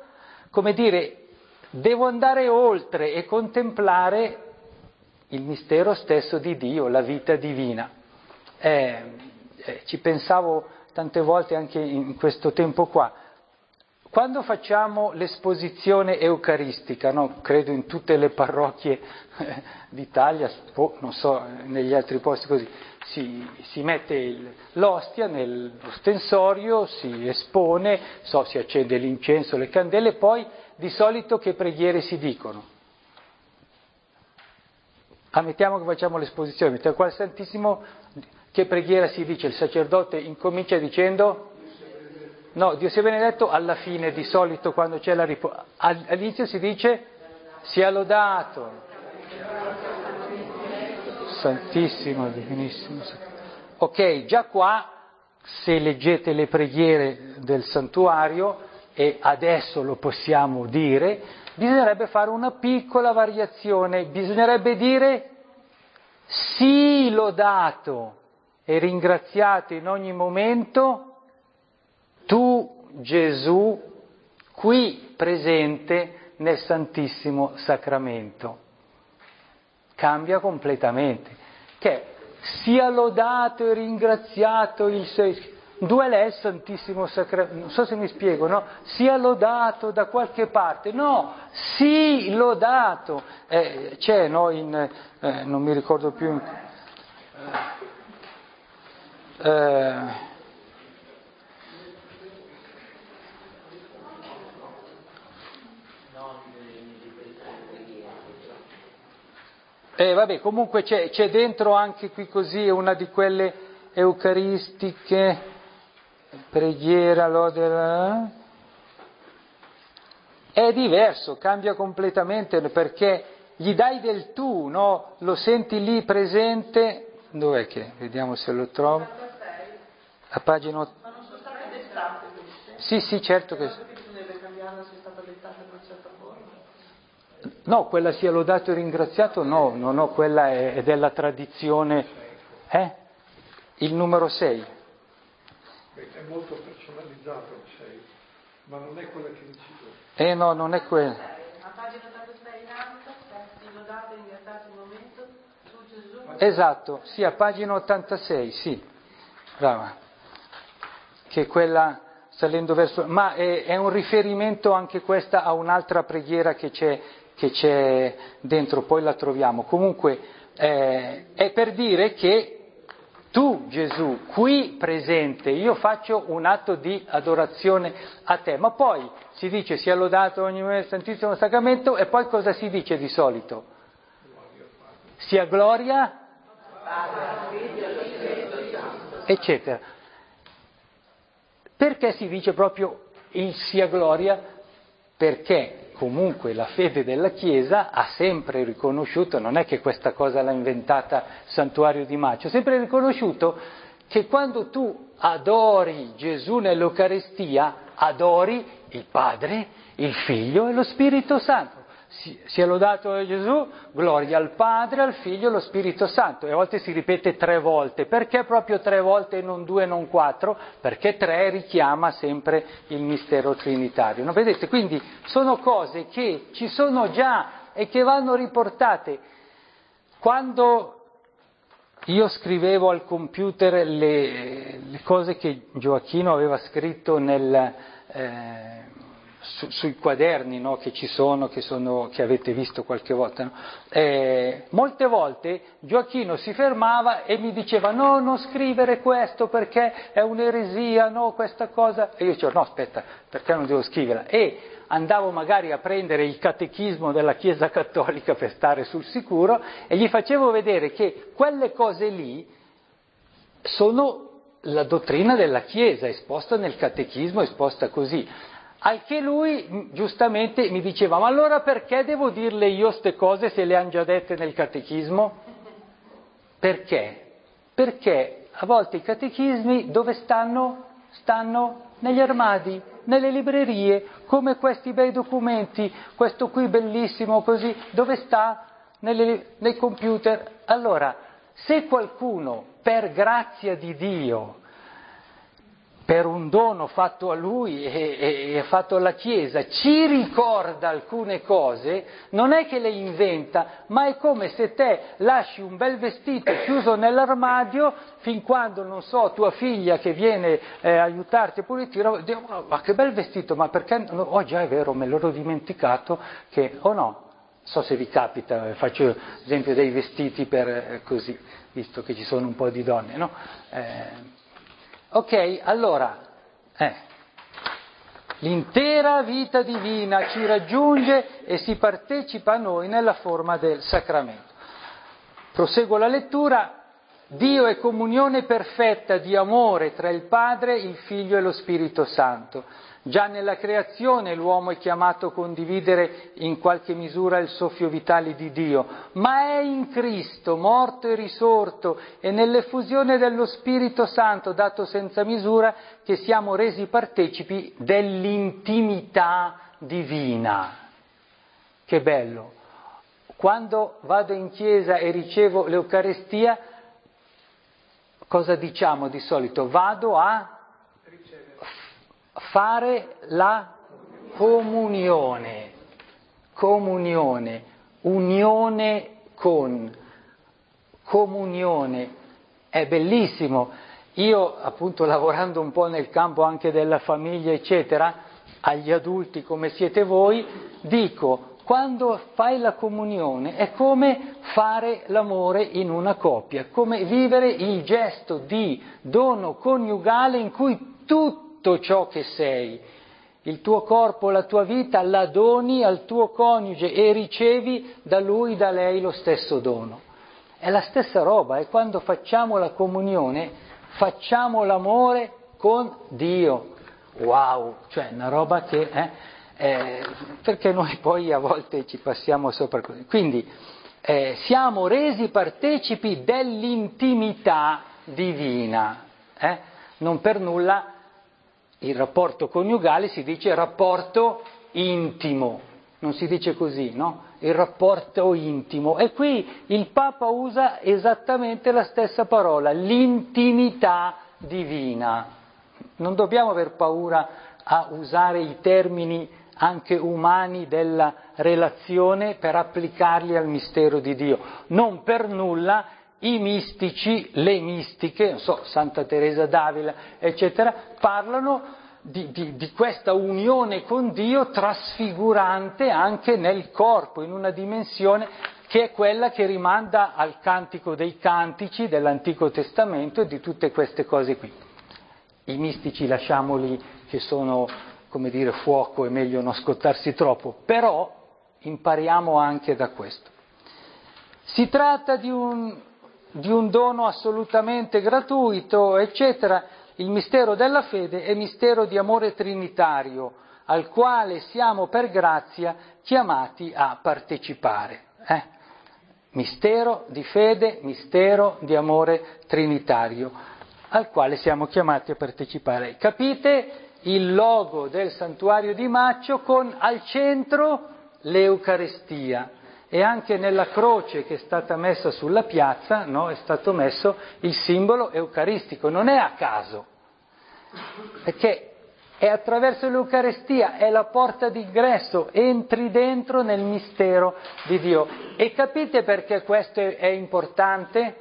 devo andare oltre e contemplare il mistero stesso di Dio, la vita divina. Ci pensavo tante volte anche in questo tempo qua. Quando facciamo l'esposizione eucaristica, no? Credo in tutte le parrocchie d'Italia, non so, negli altri posti così, si mette l'ostia nello stensorio, si espone, si accende l'incenso, le candele, poi di solito che preghiere si dicono? Ammettiamo che facciamo l'esposizione, mettiamo qua il Santissimo, che preghiera si dice? Il sacerdote incomincia dicendo... No, Dio sia benedetto alla fine, di solito quando c'è la risposta. All'inizio si dice sia lodato. Santissimo, divinissimo. Ok, già qua, se leggete le preghiere del santuario, e adesso lo possiamo dire, bisognerebbe fare una piccola variazione, bisognerebbe dire sii lodato e ringraziato in ogni momento tu, Gesù, qui presente nel Santissimo Sacramento. Cambia completamente. Che sia lodato e ringraziato il dove è il Santissimo Sacramento? Non so se mi spiego, no? Sia lodato da qualche parte. No, sì lodato. C'è, no? Non mi ricordo più. Comunque c'è dentro anche qui così una di quelle eucaristiche, preghiera, lode, è diverso, cambia completamente perché gli dai del tu, no? Lo senti lì presente, dov'è che? Vediamo se lo trovo. A pagina... Ma non sono state dettate queste? Sì, sì, certo che... Bisognerebbe cambiarla se è stata dettata in una certa forma. No, quella sia lodato e ringraziato, no, quella è della tradizione. Il numero 6. È molto personalizzato il 6, ma non è quella che dici tu. No, non è quella. A pagina 86 in alto, testi lodate e ringraziati il momento, su Gesù. Esatto, sì, a pagina 86, sì, brava. Che quella salendo verso... Ma è un riferimento anche questa a un'altra preghiera che c'è dentro, poi la troviamo. Comunque è per dire che tu, Gesù, qui presente, io faccio un atto di adorazione a te, ma poi si dice sia lodato ogni Santissimo Sacramento e poi cosa si dice di solito? Sia gloria, eccetera. Perché si dice proprio il sia gloria? Perché comunque la fede della Chiesa ha sempre riconosciuto, non è che questa cosa l'ha inventata Santuario di Macio, ha sempre riconosciuto che quando tu adori Gesù nell'Eucaristia, adori il Padre, il Figlio e lo Spirito Santo. Sia lodato Gesù, gloria al Padre, al Figlio e allo Spirito Santo. E a volte si ripete 3 volte. Perché proprio 3 volte e non 2 e non 4? Perché 3 richiama sempre il mistero trinitario. No? Vedete? Quindi sono cose che ci sono già e che vanno riportate. Quando io scrivevo al computer le cose che Gioacchino aveva scritto sui quaderni, no, che ci sono, che avete visto qualche volta, no? Molte volte Gioacchino si fermava e mi diceva no, non scrivere questo perché è un'eresia, no, questa cosa, e io dicevo no, aspetta, perché non devo scriverla? E andavo magari a prendere il catechismo della Chiesa Cattolica per stare sul sicuro e gli facevo vedere che quelle cose lì sono la dottrina della Chiesa, esposta nel catechismo, esposta così. Al che lui giustamente mi diceva, ma allora perché devo dirle io ste cose se le hanno già dette nel catechismo? Perché? Perché a volte i catechismi dove stanno? Stanno negli armadi, nelle librerie, come questi bei documenti, questo qui bellissimo così, dove sta? Nei computer. Allora, se qualcuno, per grazia di Dio, per un dono fatto a lui e fatto alla Chiesa, ci ricorda alcune cose, non è che le inventa, ma è come se te lasci un bel vestito chiuso nell'armadio fin quando, non so, tua figlia che viene a aiutarti a pulire, dico, ma che bel vestito, ma perché? Oh già è vero, me l'ero dimenticato che, o no? Non so se vi capita, faccio esempio dei vestiti per così, visto che ci sono un po' di donne, no? Ok, allora, l'intera vita divina ci raggiunge e si partecipa a noi nella forma del sacramento. Proseguo la lettura. Dio è comunione perfetta di amore tra il Padre, il Figlio e lo Spirito Santo. Già nella creazione l'uomo è chiamato a condividere in qualche misura il soffio vitale di Dio, ma è in Cristo, morto e risorto, e nell'effusione dello Spirito Santo dato senza misura, che siamo resi partecipi dell'intimità divina. Che bello! Quando vado in chiesa e ricevo l'Eucaristia, cosa diciamo di solito? Vado a fare la comunione, unione con, comunione, è bellissimo. Io appunto lavorando un po' nel campo anche della famiglia eccetera, agli adulti come siete voi, dico, quando fai la comunione è come fare l'amore in una coppia, come vivere il gesto di dono coniugale in cui tutto ciò che sei, il tuo corpo, la tua vita, la doni al tuo coniuge e ricevi da lui, da lei lo stesso dono. È la stessa roba, e quando facciamo la comunione facciamo l'amore con Dio. Wow, cioè una roba che perché noi poi a volte ci passiamo sopra così. Quindi siamo resi partecipi dell'intimità divina. Non per nulla il rapporto coniugale si dice rapporto intimo, non si dice così, no? Il rapporto intimo. E qui il Papa usa esattamente la stessa parola, l'intimità divina. Non dobbiamo aver paura a usare i termini anche umani della relazione per applicarli al mistero di Dio. Non per nulla i mistici, le mistiche, non so, Santa Teresa d'Avila, eccetera, parlano di questa unione con Dio trasfigurante anche nel corpo, in una dimensione che è quella che rimanda al Cantico dei Cantici dell'Antico Testamento e di tutte queste cose qui. I mistici lasciamoli che sono, come dire, fuoco, è meglio non scottarsi troppo, però impariamo anche da questo. Si tratta di un dono assolutamente gratuito, eccetera. Il mistero della fede è mistero di amore trinitario, al quale siamo per grazia chiamati a partecipare. Mistero di fede, mistero di amore trinitario, al quale siamo chiamati a partecipare. Capite il logo del santuario di Maccio con al centro l'Eucaristia. E anche nella croce che è stata messa sulla piazza, no, è stato messo il simbolo eucaristico, non è a caso, perché è attraverso l'Eucaristia, è la porta d'ingresso, entri dentro nel mistero di Dio. E capite perché questo è importante?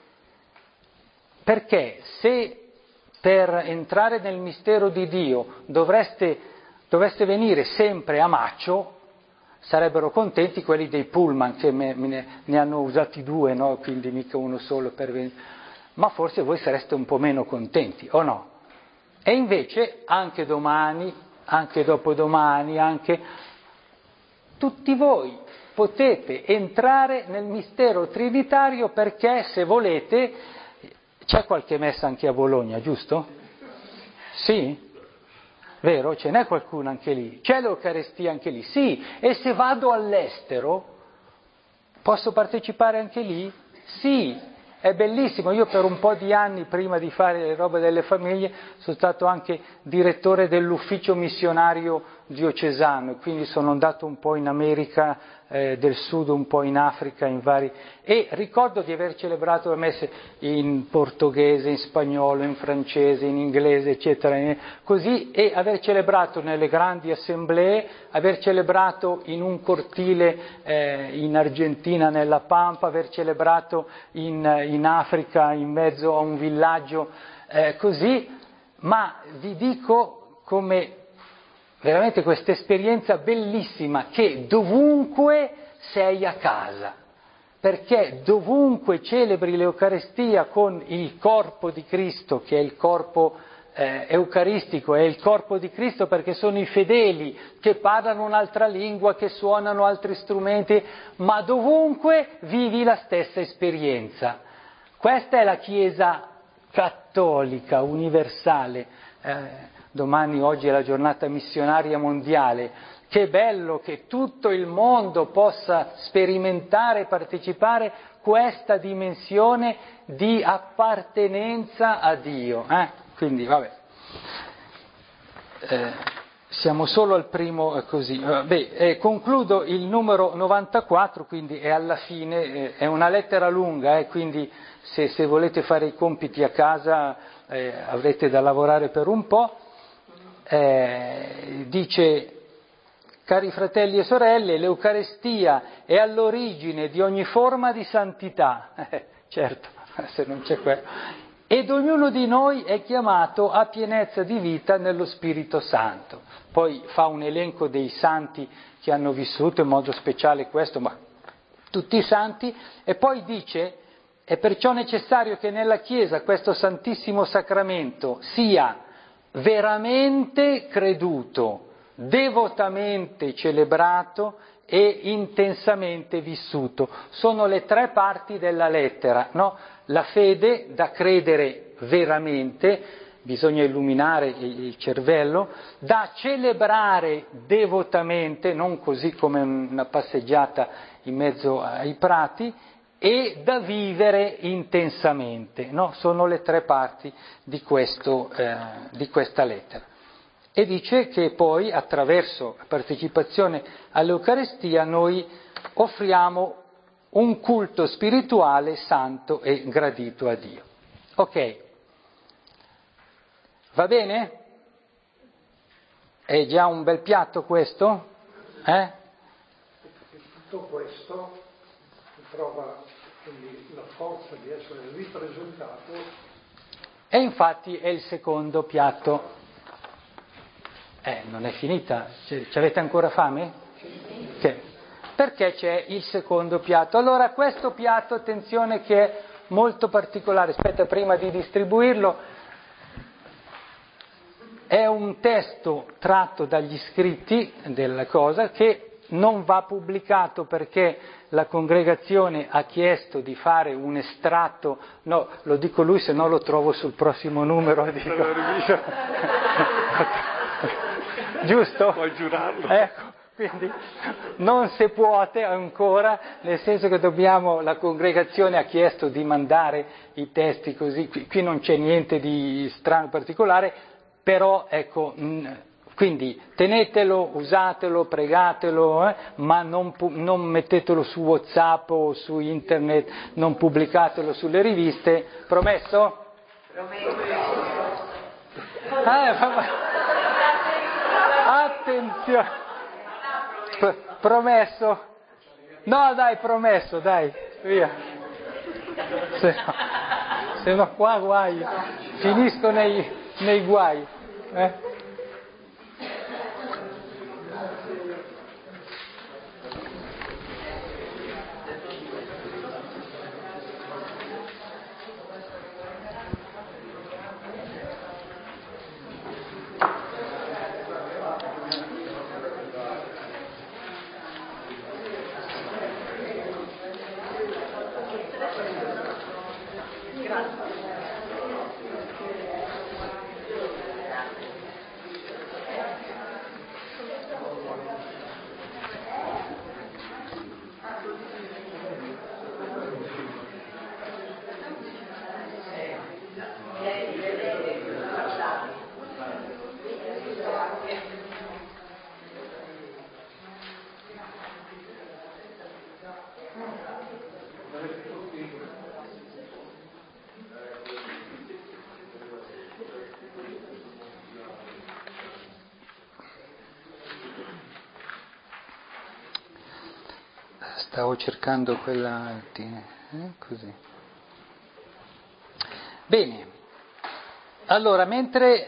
Perché se per entrare nel mistero di Dio doveste venire sempre a Maccio, sarebbero contenti quelli dei pullman, che ne hanno usati 2, no? Quindi mica uno solo per venire. Ma forse voi sareste un po' meno contenti, o no? E invece anche domani, anche dopodomani, anche tutti voi potete entrare nel mistero trinitario perché, se volete, c'è qualche messa anche a Bologna, giusto? Sì? Vero? Ce n'è qualcuno anche lì? C'è l'Eucaristia anche lì? Sì. E se vado all'estero, posso partecipare anche lì? Sì. È bellissimo. Io per un po' di anni, prima di fare le robe delle famiglie, sono stato anche direttore dell'ufficio missionario diocesano, quindi sono andato un po' in America del Sud, un po' in Africa, in vari... E ricordo di aver celebrato le messe in portoghese, in spagnolo, in francese, in inglese, eccetera, così, e aver celebrato nelle grandi assemblee, aver celebrato in un cortile in Argentina, nella Pampa, aver celebrato in Africa, in mezzo a un villaggio, così, ma vi dico come veramente questa esperienza bellissima che dovunque sei a casa, perché dovunque celebri l'Eucaristia con il corpo di Cristo, che è il corpo eucaristico, è il corpo di Cristo perché sono i fedeli che parlano un'altra lingua, che suonano altri strumenti, ma dovunque vivi la stessa esperienza. Questa è la Chiesa cattolica, universale. Oggi è la giornata missionaria mondiale. Che bello che tutto il mondo possa sperimentare e partecipare questa dimensione di appartenenza a Dio. Quindi, vabbè, siamo solo al primo così. Concludo il numero 94, quindi è alla fine, è una lettera lunga, quindi se volete fare i compiti a casa avrete da lavorare per un po'. Dice: cari fratelli e sorelle, l'Eucaristia è all'origine di ogni forma di santità, certo, se non c'è quello, ed ognuno di noi è chiamato a pienezza di vita nello Spirito Santo. Poi fa un elenco dei santi che hanno vissuto in modo speciale questo, ma tutti i santi, e poi dice: è perciò necessario che nella Chiesa questo Santissimo Sacramento sia veramente creduto, devotamente celebrato e intensamente vissuto. Sono le 3 parti della lettera, no? La fede da credere veramente, bisogna illuminare il cervello, da celebrare devotamente, non così come una passeggiata in mezzo ai prati, e da vivere intensamente, no? Sono le tre parti di questa lettera. E dice che poi attraverso la partecipazione all'Eucaristia noi offriamo un culto spirituale santo e gradito a Dio. Ok? Va bene? È già un bel piatto questo? Tutto questo trova quindi la forza di essere ripresentato. E infatti è il secondo piatto. Non è finita? Ci avete ancora fame? Sì. Perché c'è il secondo piatto? Allora questo piatto, attenzione che è molto particolare, aspetta prima di distribuirlo, è un testo tratto dagli scritti della cosa che non va pubblicato perché la congregazione ha chiesto di fare un estratto, no, lo dico lui se no lo trovo sul prossimo numero, dico. Giusto? Puoi giurarlo. Ecco, quindi non si può ancora, nel senso che la congregazione ha chiesto di mandare i testi così, qui non c'è niente di strano particolare, però ecco, quindi tenetelo, usatelo, pregatelo, ma non mettetelo su WhatsApp o su internet, non pubblicatelo sulle riviste, promesso? Attenzione, promesso? No dai, promesso, dai, via. Se no qua guai, finisco nei guai. Stavo cercando quella così. Bene, allora mentre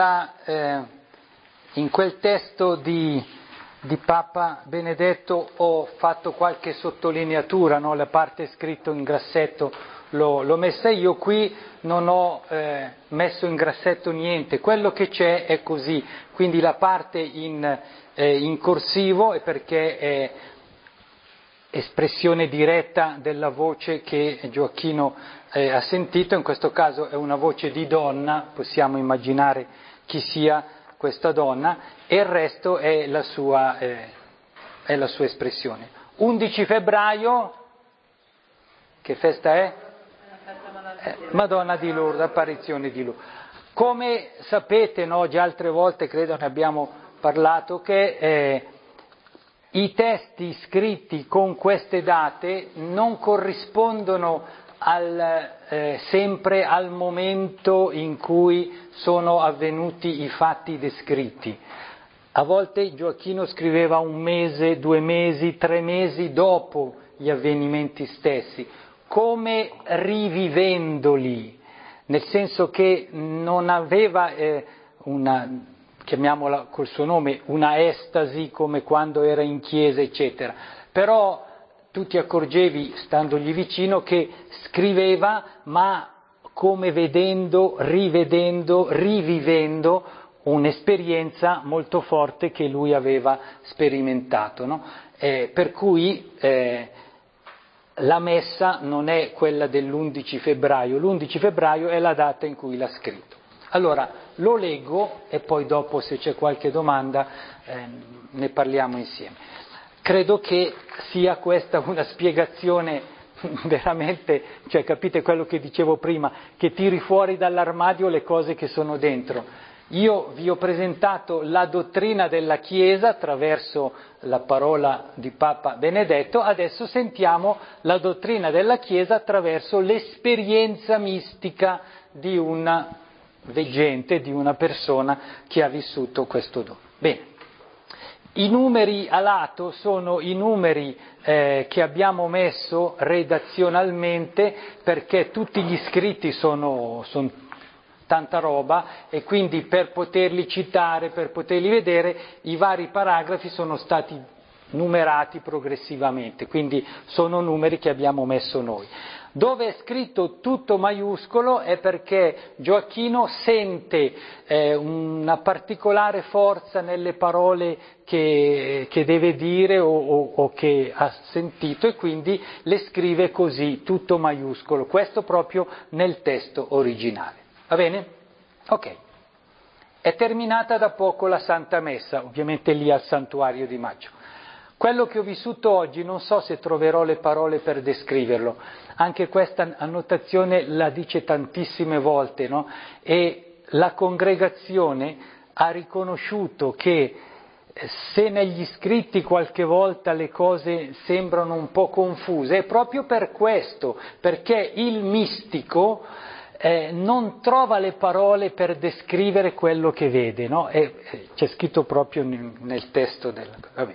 in quel testo di Papa Benedetto ho fatto qualche sottolineatura, no? La parte scritta in grassetto l'ho messa io, qui non ho messo in grassetto niente, quello che c'è è così, quindi la parte in corsivo è perché è espressione diretta della voce che Gioacchino ha sentito, in questo caso è una voce di donna, possiamo immaginare chi sia questa donna, e il resto è la sua espressione. 11 febbraio, che festa è? Madonna di Lourdes, apparizione di Lourdes. Come sapete, no, già altre volte credo ne abbiamo parlato, che i testi scritti con queste date non corrispondono sempre al momento in cui sono avvenuti i fatti descritti. A volte Gioacchino scriveva 1 mese, 2 mesi, 3 mesi dopo gli avvenimenti stessi, come rivivendoli, nel senso che non aveva chiamiamola col suo nome, una estasi come quando era in chiesa, eccetera. Però tu ti accorgevi, standogli vicino, che scriveva, ma come vedendo, rivedendo, rivivendo un'esperienza molto forte che lui aveva sperimentato, no? Per cui la messa non è quella dell'11 febbraio, l'11 febbraio è la data in cui l'ha scritto. Allora, lo leggo e poi dopo, se c'è qualche domanda, ne parliamo insieme. Credo che sia questa una spiegazione veramente, cioè capite quello che dicevo prima, che tiri fuori dall'armadio le cose che sono dentro. Io vi ho presentato la dottrina della Chiesa attraverso la parola di Papa Benedetto, adesso sentiamo la dottrina della Chiesa attraverso l'esperienza mistica di una veggente, di una persona che ha vissuto questo dono. Bene, i numeri a lato sono i numeri che abbiamo messo redazionalmente perché tutti gli scritti sono tanta roba e quindi per poterli citare, per poterli vedere, i vari paragrafi sono stati numerati progressivamente, quindi sono numeri che abbiamo messo noi. Dove è scritto tutto maiuscolo è perché Gioacchino sente una particolare forza nelle parole che deve dire o che ha sentito e quindi le scrive così, tutto maiuscolo, questo proprio nel testo originale. Va bene? Ok. È terminata da poco la Santa Messa, ovviamente lì al Santuario di Maggio. Quello che ho vissuto oggi, non so se troverò le parole per descriverlo, anche questa annotazione la dice tantissime volte, no? E la congregazione ha riconosciuto che se negli scritti qualche volta le cose sembrano un po' confuse, è proprio per questo, perché il mistico non trova le parole per descrivere quello che vede, no? C'è scritto proprio nel testo del... Vabbè.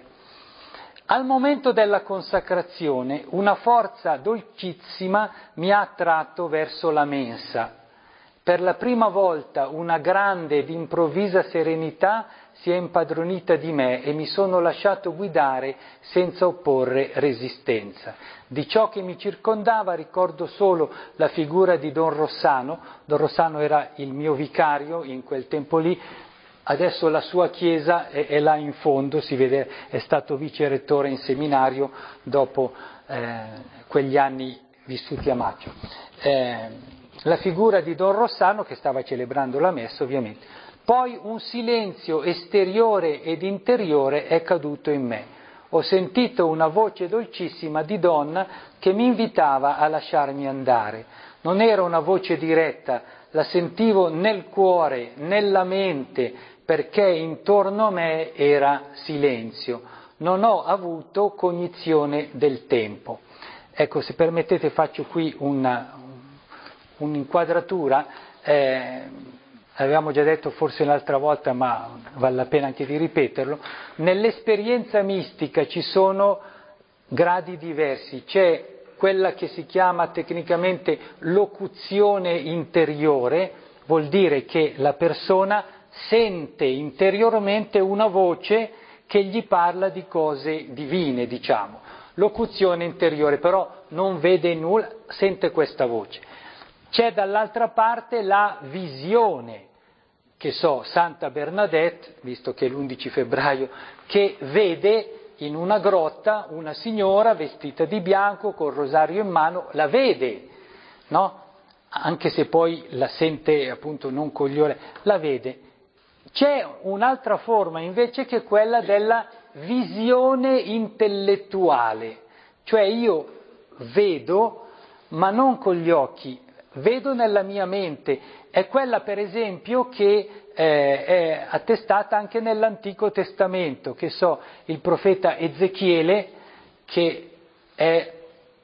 Al momento della consacrazione una forza dolcissima mi ha attratto verso la mensa. Per la prima volta una grande ed improvvisa serenità si è impadronita di me e mi sono lasciato guidare senza opporre resistenza. Di ciò che mi circondava ricordo solo la figura di Don Rossano. Don Rossano era il mio vicario in quel tempo lì. Adesso la sua chiesa è là in fondo, si vede, è stato vicerettore in seminario dopo quegli anni vissuti a Maggio. La figura di Don Rossano che stava celebrando la messa ovviamente. Poi un silenzio esteriore ed interiore è caduto in me. Ho sentito una voce dolcissima di donna che mi invitava a lasciarmi andare. Non era una voce diretta, la sentivo nel cuore, nella mente, perché intorno a me era silenzio. Non ho avuto cognizione del tempo. Ecco, se permettete faccio qui un'inquadratura. Avevamo già detto forse l'altra volta, ma vale la pena anche di ripeterlo. Nell'esperienza mistica ci sono gradi diversi. C'è quella che si chiama tecnicamente locuzione interiore, vuol dire che la persona sente interiormente una voce che gli parla di cose divine, diciamo. Locuzione interiore, però non vede nulla, sente questa voce. C'è dall'altra parte la visione, che so, Santa Bernadette, visto che è l'11 febbraio, che vede in una grotta una signora vestita di bianco col rosario in mano, la vede, no? Anche se poi la sente appunto non con gli occhi, la vede. C'è un'altra forma invece che è quella della visione intellettuale, cioè io vedo ma non con gli occhi, vedo nella mia mente, è quella per esempio che è attestata anche nell'Antico Testamento, che so, il profeta Ezechiele che è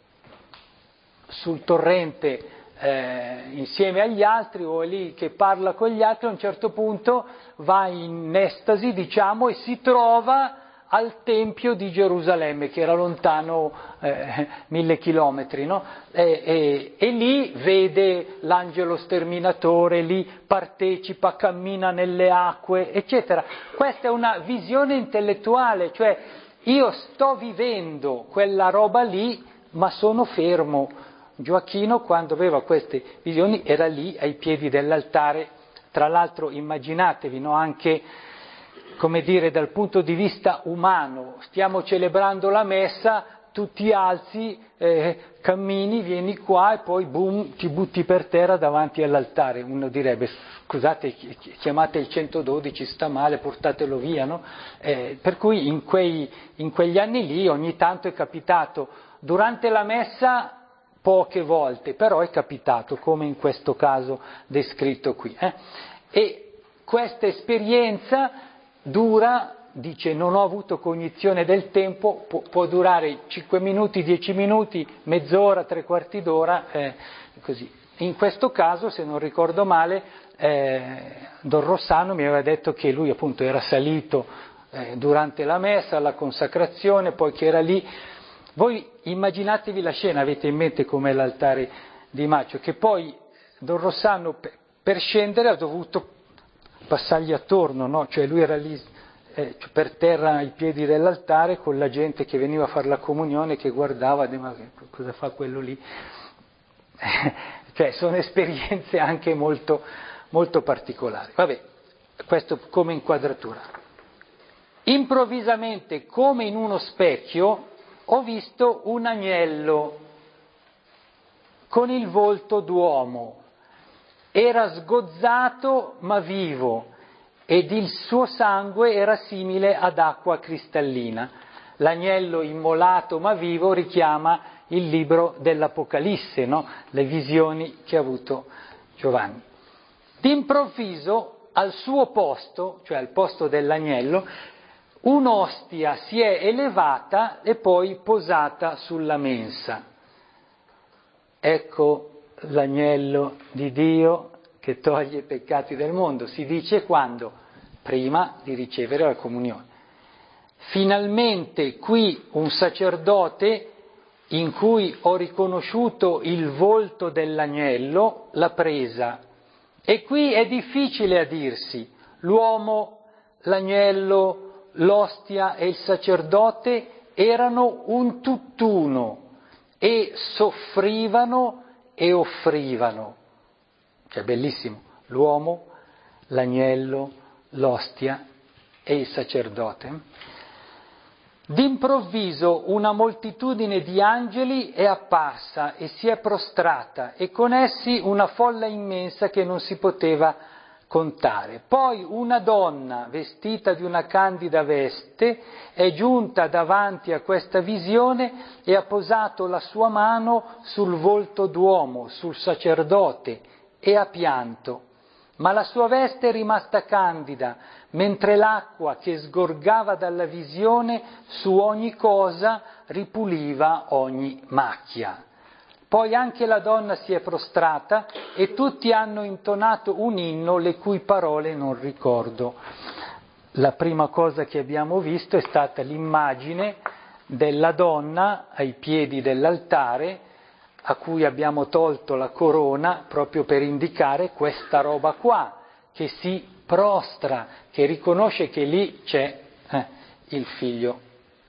sul torrente insieme agli altri o è lì che parla con gli altri, a un certo punto va in estasi, diciamo, e si trova al Tempio di Gerusalemme, che era lontano 1000 chilometri, no? E lì vede l'angelo sterminatore, lì partecipa, cammina nelle acque, eccetera. Questa è una visione intellettuale, cioè io sto vivendo quella roba lì, ma sono fermo. Gioacchino, quando aveva queste visioni, era lì ai piedi dell'altare. Tra l'altro immaginatevi, no, anche, come dire, dal punto di vista umano, stiamo celebrando la messa, tu ti alzi, cammini, vieni qua e poi boom, ti butti per terra davanti all'altare. Uno direbbe, scusate, chiamate il 112, sta male, portatelo via, no? Per cui in quegli anni lì ogni tanto è capitato, durante la messa poche volte, però è capitato, come in questo caso descritto qui. E questa esperienza dura, dice, non ho avuto cognizione del tempo, può durare 5 minuti, 10 minuti, mezz'ora, 3/4 d'ora, così. In questo caso, se non ricordo male, Don Rossano mi aveva detto che lui appunto era salito durante la messa, la consacrazione, poi che era lì. Voi immaginatevi la scena, avete in mente com'è l'altare di Maccio, che poi Don Rossano per scendere ha dovuto passargli attorno, no? Cioè lui era lì per terra ai piedi dell'altare con la gente che veniva a fare la comunione, che guardava, ma cosa fa quello lì? Cioè sono esperienze anche molto, molto particolari. Vabbè, questo come inquadratura. Improvvisamente, come in uno specchio, ho visto un agnello con il volto d'uomo. Era sgozzato ma vivo, ed il suo sangue era simile ad acqua cristallina. L'agnello immolato ma vivo richiama il libro dell'Apocalisse, no? Le visioni che ha avuto Giovanni. D'improvviso al suo posto, cioè al posto dell'agnello, un'ostia si è elevata e poi posata sulla mensa. Ecco l'agnello di Dio che toglie i peccati del mondo, si dice quando? Prima di ricevere la comunione. Finalmente qui un sacerdote in cui ho riconosciuto il volto dell'agnello l'ha presa, e qui è difficile a dirsi, l'uomo, l'agnello, l'ostia e il sacerdote erano un tutt'uno e soffrivano e offrivano. Cioè bellissimo, l'uomo, l'agnello, l'ostia e il sacerdote. D'improvviso una moltitudine di angeli è apparsa e si è prostrata, e con essi una folla immensa che non si poteva contare. Poi una donna vestita di una candida veste è giunta davanti a questa visione e ha posato la sua mano sul volto d'uomo, sul sacerdote, e ha pianto. Ma la sua veste è rimasta candida, mentre l'acqua che sgorgava dalla visione su ogni cosa ripuliva ogni macchia. Poi anche la donna si è prostrata e tutti hanno intonato un inno le cui parole non ricordo. La prima cosa che abbiamo visto è stata l'immagine della donna ai piedi dell'altare, a cui abbiamo tolto la corona proprio per indicare questa roba qua, che si prostra, che riconosce che lì c'è il figlio.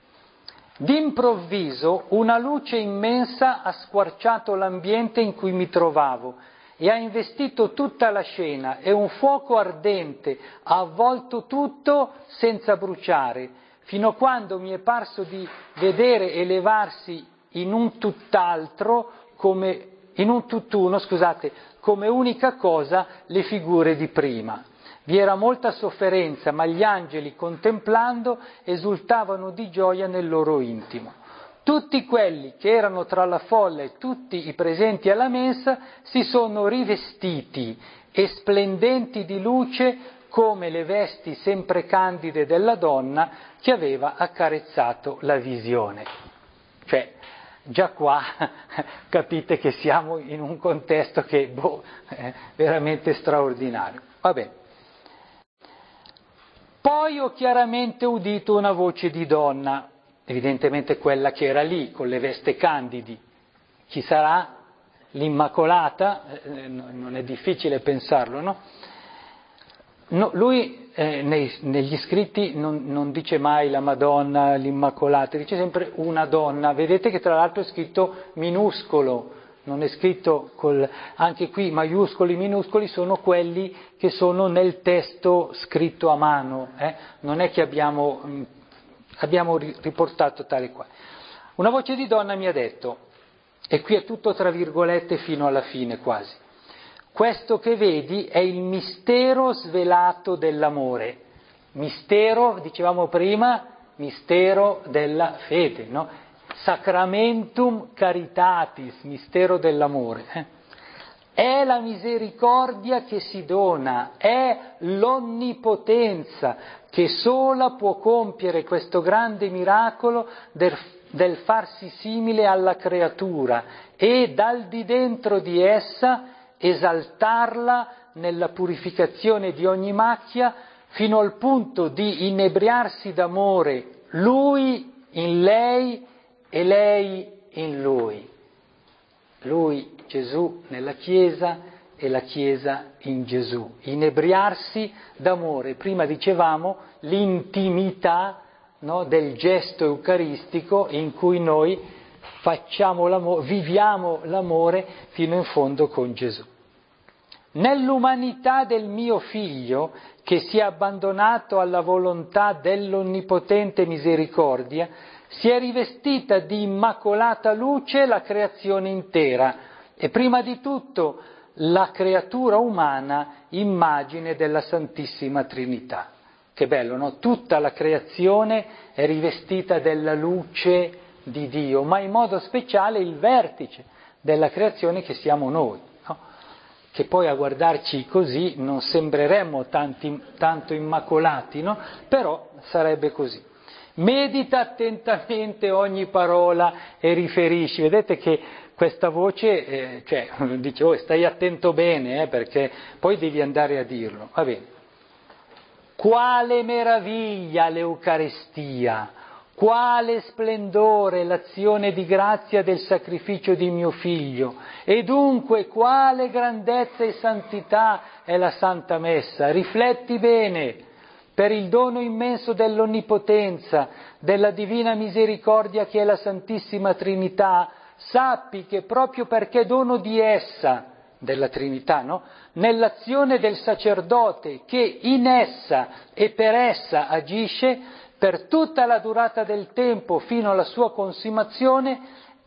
D'improvviso una luce immensa ha squarciato l'ambiente in cui mi trovavo e ha investito tutta la scena, e un fuoco ardente ha avvolto tutto senza bruciare, fino a quando mi è parso di vedere elevarsi in un tutt'altro, in un tutt'uno, come unica cosa le figure di prima. Vi era molta sofferenza, ma gli angeli, contemplando, esultavano di gioia nel loro intimo. Tutti quelli che erano tra la folla e tutti i presenti alla mensa si sono rivestiti e splendenti di luce come le vesti sempre candide della donna che aveva accarezzato la visione. Cioè, già qua capite che siamo in un contesto che è veramente straordinario. Va bene. Poi ho chiaramente udito una voce di donna, evidentemente quella che era lì con le veste candidi. Chi sarà? L'Immacolata? Non è difficile pensarlo, no? Lui negli scritti non dice mai la Madonna, l'Immacolata, dice sempre una donna. Vedete che tra l'altro è scritto minuscolo, non è scritto anche qui maiuscoli, minuscoli sono quelli che sono nel testo scritto a mano, non è che abbiamo riportato tale qua. Una voce di donna mi ha detto, e qui è tutto tra virgolette fino alla fine quasi, questo che vedi è il mistero svelato dell'amore. Mistero, dicevamo prima, mistero della fede, no? Sacramentum caritatis, mistero dell'amore. È la misericordia che si dona, è l'onnipotenza che sola può compiere questo grande miracolo del farsi simile alla creatura e dal di dentro di essa esaltarla nella purificazione di ogni macchia fino al punto di inebriarsi d'amore lui in lei e lei in lui. Lui, Gesù, nella Chiesa e la Chiesa in Gesù. Inebriarsi d'amore. Prima dicevamo l'intimità, no, del gesto eucaristico in cui noi facciamo l'amore, viviamo l'amore fino in fondo con Gesù. Nell'umanità del mio figlio, che si è abbandonato alla volontà dell'onnipotente misericordia, si è rivestita di immacolata luce la creazione intera e prima di tutto la creatura umana, immagine della Santissima Trinità. Che bello, no? Tutta la creazione è rivestita della luce di Dio, ma in modo speciale il vertice della creazione che siamo noi, no? Che poi a guardarci così non sembreremmo tanto immacolati, no? Però sarebbe così. Medita attentamente ogni parola e riferisci. Vedete che questa voce dice, oh, stai attento bene, perché poi devi andare a dirlo. Va bene. Quale meraviglia l'Eucaristia, quale splendore l'azione di grazia del sacrificio di mio figlio, e dunque quale grandezza e santità è la Santa Messa. Rifletti bene. Per il dono immenso dell'onnipotenza, della divina misericordia che è la Santissima Trinità, sappi che proprio perché dono di essa, della Trinità, no? Nell'azione del sacerdote che in essa e per essa agisce, per tutta la durata del tempo fino alla sua consumazione,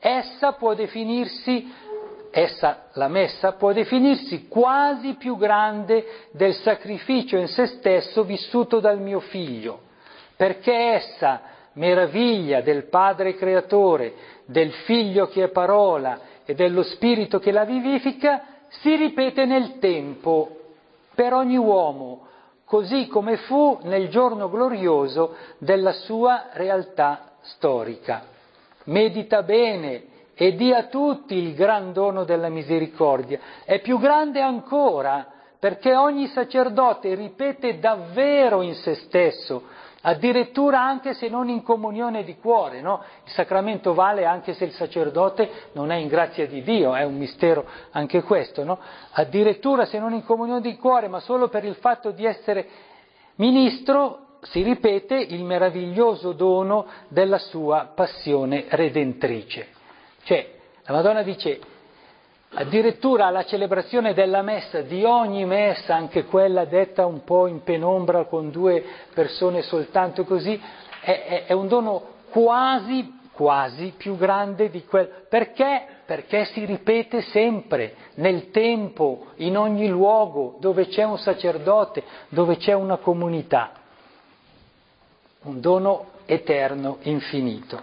la Messa può definirsi quasi più grande del sacrificio in se stesso vissuto dal mio figlio, perché essa, meraviglia del Padre Creatore, del Figlio che è parola e dello Spirito che la vivifica, si ripete nel tempo per ogni uomo, così come fu nel giorno glorioso della sua realtà storica. Medita bene e di a tutti il gran dono della misericordia. È più grande ancora perché ogni sacerdote ripete davvero in se stesso, addirittura anche se non in comunione di cuore, no? Il sacramento vale anche se il sacerdote non è in grazia di Dio, è un mistero anche questo, no? Addirittura se non in comunione di cuore, ma solo per il fatto di essere ministro, si ripete il meraviglioso dono della sua passione redentrice. Cioè, la Madonna dice, addirittura alla celebrazione della messa, di ogni messa, anche quella detta un po' in penombra con 2 persone soltanto così, è un dono quasi più grande di quello. Perché? Perché si ripete sempre, nel tempo, in ogni luogo, dove c'è un sacerdote, dove c'è una comunità. Un dono eterno, infinito.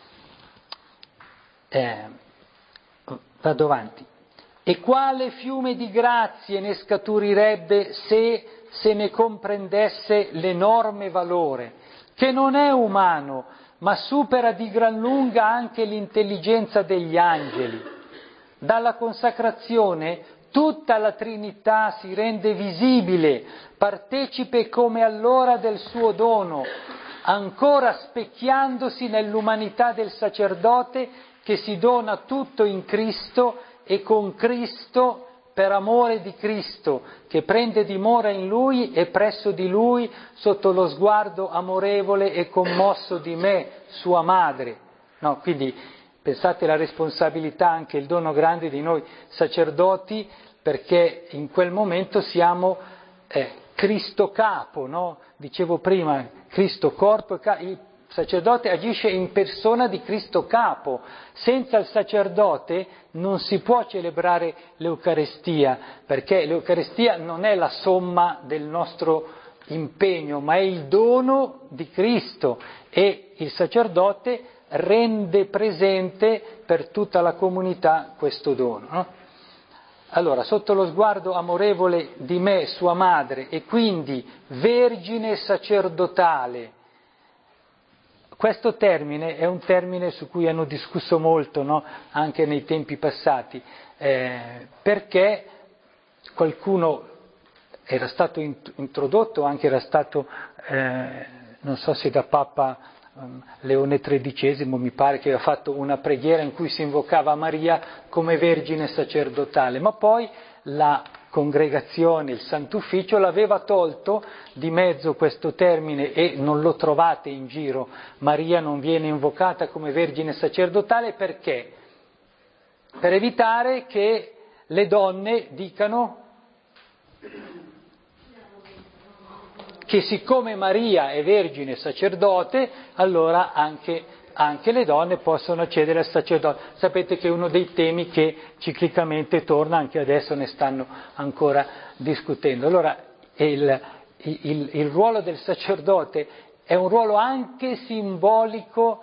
Vado avanti. E quale fiume di grazie ne scaturirebbe se ne comprendesse l'enorme valore, che non è umano, ma supera di gran lunga anche l'intelligenza degli angeli. Dalla consacrazione tutta la Trinità si rende visibile, partecipe come allora del suo dono, ancora specchiandosi nell'umanità del sacerdote che si dona tutto in Cristo e con Cristo per amore di Cristo, che prende dimora in Lui e presso di Lui sotto lo sguardo amorevole e commosso di me, sua madre. No, quindi pensate alla responsabilità, anche il dono grande di noi sacerdoti, perché in quel momento siamo Cristo capo, no? Dicevo prima, Cristo corpo e il sacerdote agisce in persona di Cristo capo. Senza il sacerdote non si può celebrare l'Eucarestia, perché l'Eucarestia non è la somma del nostro impegno, ma è il dono di Cristo, e il sacerdote rende presente per tutta la comunità questo dono, no? Allora, sotto lo sguardo amorevole di me, sua madre, e quindi vergine sacerdotale. Questo termine è un termine su cui hanno discusso molto, no? Anche nei tempi passati, perché qualcuno era stato introdotto, anche era stato, non so se da Papa Leone XIII, mi pare, che aveva fatto una preghiera in cui si invocava Maria come vergine sacerdotale, ma poi la congregazione, il Sant'Ufficio, l'aveva tolto di mezzo questo termine, e non lo trovate in giro. Maria non viene invocata come vergine sacerdotale perché? Per evitare che le donne dicano che siccome Maria è vergine sacerdote, allora anche le donne possono accedere al sacerdote. Sapete che è uno dei temi che ciclicamente torna, anche adesso ne stanno ancora discutendo. Allora il ruolo del sacerdote è un ruolo anche simbolico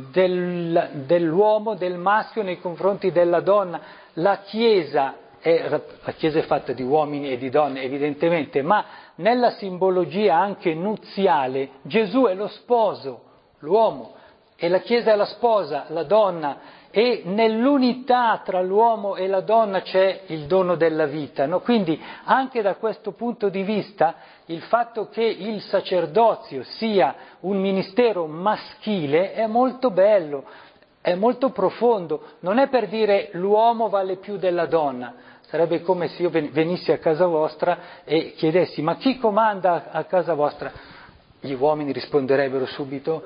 dell'uomo, del maschio nei confronti della donna. La Chiesa è fatta di uomini e di donne evidentemente, ma nella simbologia anche nuziale Gesù è lo sposo, l'uomo, e la Chiesa è la sposa, la donna, e nell'unità tra l'uomo e la donna c'è il dono della vita, no? Quindi anche da questo punto di vista il fatto che il sacerdozio sia un ministero maschile è molto bello, è molto profondo. Non è per dire l'uomo vale più della donna. Sarebbe come se io venissi a casa vostra e chiedessi: ma chi comanda a casa vostra? Gli uomini risponderebbero subito: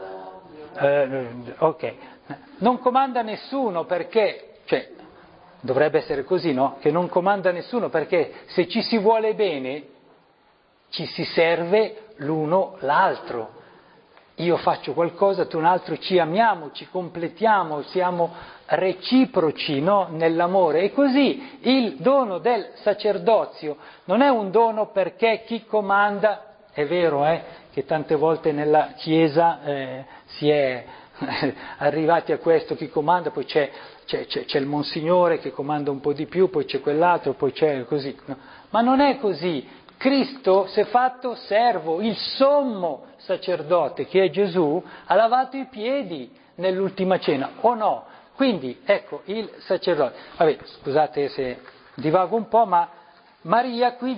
ok, non comanda nessuno, perché, cioè, dovrebbe essere così, no? Che non comanda nessuno, perché se ci si vuole bene ci si serve l'uno l'altro. Io faccio qualcosa, tu un altro, ci amiamo, ci completiamo, siamo reciproci, no? Nell'amore. E così il dono del sacerdozio non è un dono perché chi comanda, è vero, che tante volte nella Chiesa si è arrivati a questo, chi comanda, poi c'è il Monsignore che comanda un po' di più, poi c'è quell'altro, poi c'è così, no? Ma non è così. Cristo si è fatto servo, il sommo sacerdote, che è Gesù, ha lavato i piedi nell'ultima cena, o no? Quindi, ecco, il sacerdote. Vabbè, scusate se divago un po', ma Maria qui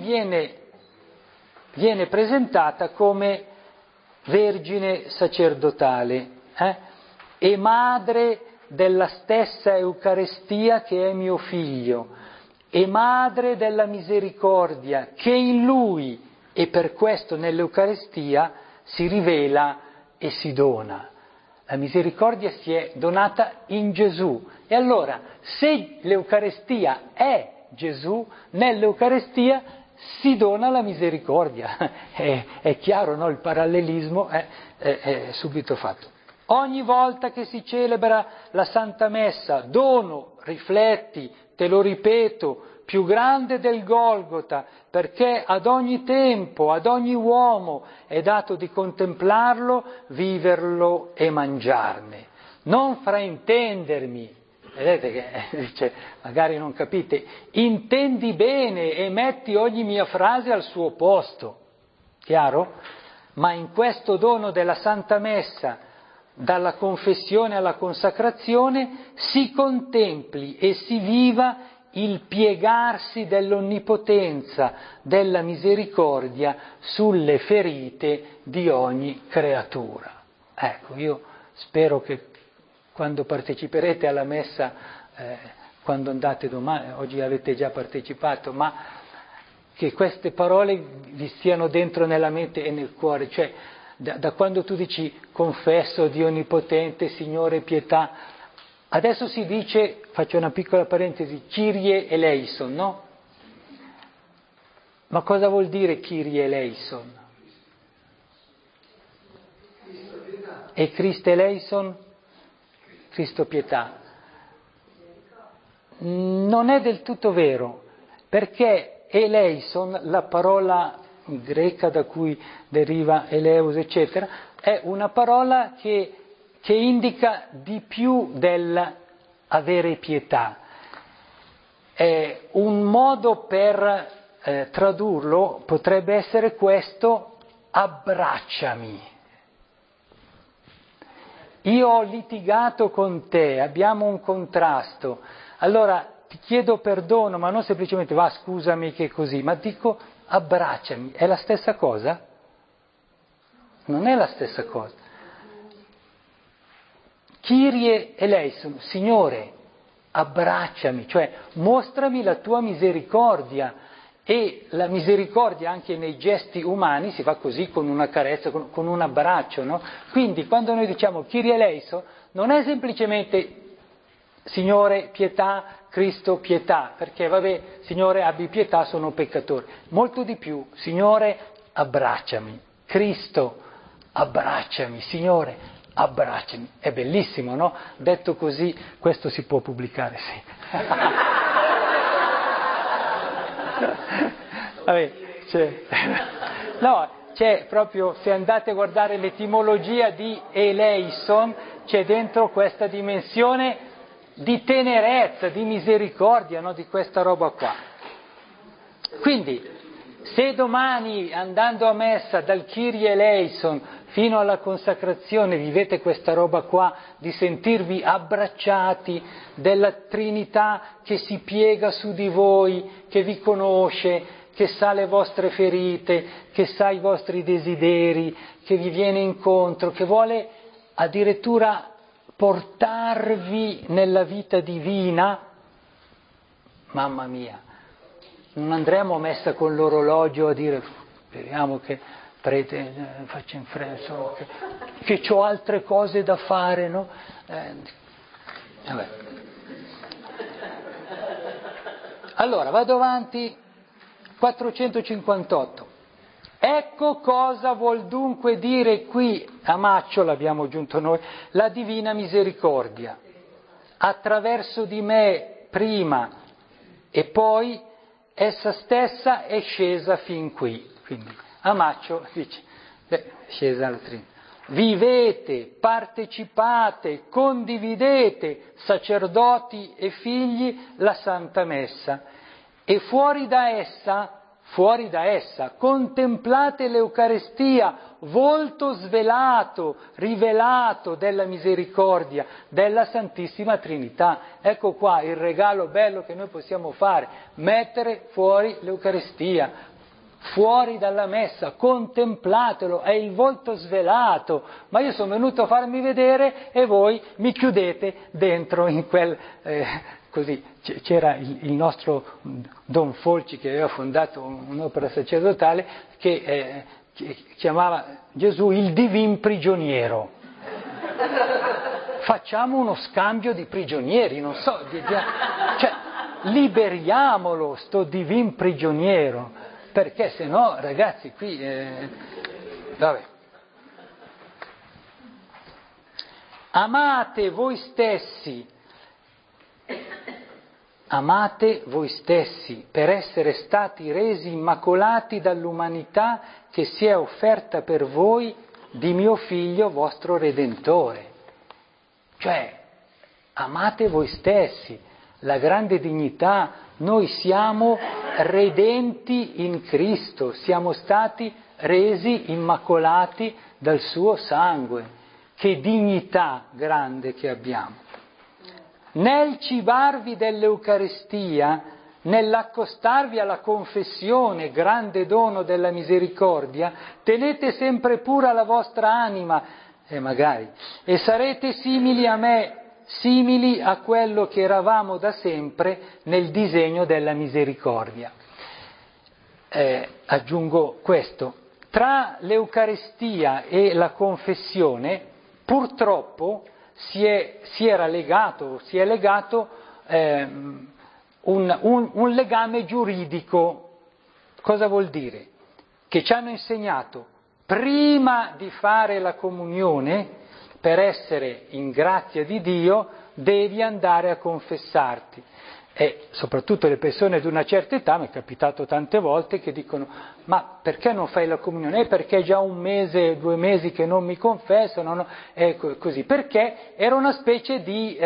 viene presentata come vergine sacerdotale, e madre della stessa Eucarestia che è mio figlio, e madre della misericordia che in lui e per questo nell'Eucarestia si rivela e si dona. La misericordia si è donata in Gesù, e allora se l'Eucarestia è Gesù, nell'Eucarestia si dona la misericordia. È chiaro, no? Il parallelismo è subito fatto. Ogni volta che si celebra la Santa Messa, dono, rifletti, te lo ripeto, più grande del Golgota, perché ad ogni tempo, ad ogni uomo è dato di contemplarlo, viverlo e mangiarne. Non fraintendermi, vedete che dice, magari non capite, intendi bene e metti ogni mia frase al suo posto, chiaro? Ma in questo dono della Santa Messa, dalla confessione alla consacrazione, si contempli e si viva il piegarsi dell'onnipotenza, della misericordia sulle ferite di ogni creatura. Ecco, io spero che quando parteciperete alla messa, quando andate domani, oggi avete già partecipato, ma che queste parole vi stiano dentro nella mente e nel cuore, cioè da quando tu dici confesso Dio onnipotente, Signore pietà, adesso si dice, faccio una piccola parentesi, Kyrie eleison, no? Ma cosa vuol dire Kyrie eleison? Cristo pietà. e Christe eleison, Cristo pietà. Non è del tutto vero, perché eleison, la parola greca da cui deriva eleus, eccetera, è una parola che indica di più dell'avere pietà. Un modo per tradurlo potrebbe essere questo: abbracciami. Io ho litigato con te, abbiamo un contrasto, allora ti chiedo perdono, ma non semplicemente va scusami che così, ma dico abbracciami. È la stessa cosa? Non è la stessa cosa. Kyrie eleison, Signore, abbracciami, cioè mostrami la tua misericordia. E la misericordia anche nei gesti umani si fa così, con una carezza, con un abbraccio, no? Quindi quando noi diciamo Kyrie eleison non è semplicemente Signore pietà, Cristo pietà, perché vabbè, Signore abbi pietà, sono peccatore. Molto di più, Signore abbracciami, Cristo abbracciami, Signore abbracciami. È bellissimo, no? Detto così, questo si può pubblicare, sì. Vabbè, c'è proprio, se andate a guardare l'etimologia di eleison, c'è dentro questa dimensione di tenerezza, di misericordia, no? Di questa roba qua. Quindi, se domani andando a messa dal Kyrie eleison fino alla consacrazione vivete questa roba qua di sentirvi abbracciati, della Trinità che si piega su di voi, che vi conosce, che sa le vostre ferite, che sa i vostri desideri, che vi viene incontro, che vuole addirittura portarvi nella vita divina, mamma mia, non andremo a messa con l'orologio a dire speriamo che prete faccia in fretta, che c'ho altre cose da fare, no? Vabbè. Allora, vado avanti, 458. Ecco cosa vuol dunque dire qui, a Maccio l'abbiamo aggiunto noi, la divina misericordia. Attraverso di me prima e poi essa stessa è scesa fin qui. Quindi a Maccio dice, scesa la Trinità. Vivete, partecipate, condividete, sacerdoti e figli, la Santa Messa. E fuori da essa, contemplate l'Eucarestia, volto svelato, rivelato della misericordia, della Santissima Trinità. Ecco qua il regalo bello che noi possiamo fare, mettere fuori l'Eucarestia, fuori dalla messa, contemplatelo, è il volto svelato, ma io sono venuto a farmi vedere e voi mi chiudete dentro in quel... Così c'era il nostro Don Folci che aveva fondato un'opera sacerdotale che chiamava Gesù il divin prigioniero. Facciamo uno scambio di prigionieri, non so, cioè liberiamolo sto divin prigioniero, perché se no ragazzi qui vabbè. Amate voi stessi per essere stati resi immacolati dall'umanità che si è offerta per voi di mio Figlio vostro Redentore. Cioè, amate voi stessi, la grande dignità, noi siamo redenti in Cristo, siamo stati resi immacolati dal suo sangue. Che dignità grande che abbiamo. Nel cibarvi dell'Eucaristia, nell'accostarvi alla confessione, grande dono della misericordia, tenete sempre pura la vostra anima, magari, e sarete simili a me, simili a quello che eravamo da sempre nel disegno della misericordia. Aggiungo questo, tra l'Eucaristia e la confessione, purtroppo, si è legato un legame giuridico. Cosa vuol dire? Che ci hanno insegnato, prima di fare la comunione, per essere in grazia di Dio devi andare a confessarti. E soprattutto le persone di una certa età, mi è capitato tante volte, che dicono: ma perché non fai la comunione? Perché è già 1 mese, 2 mesi che non mi confesso, così. Perché era una specie di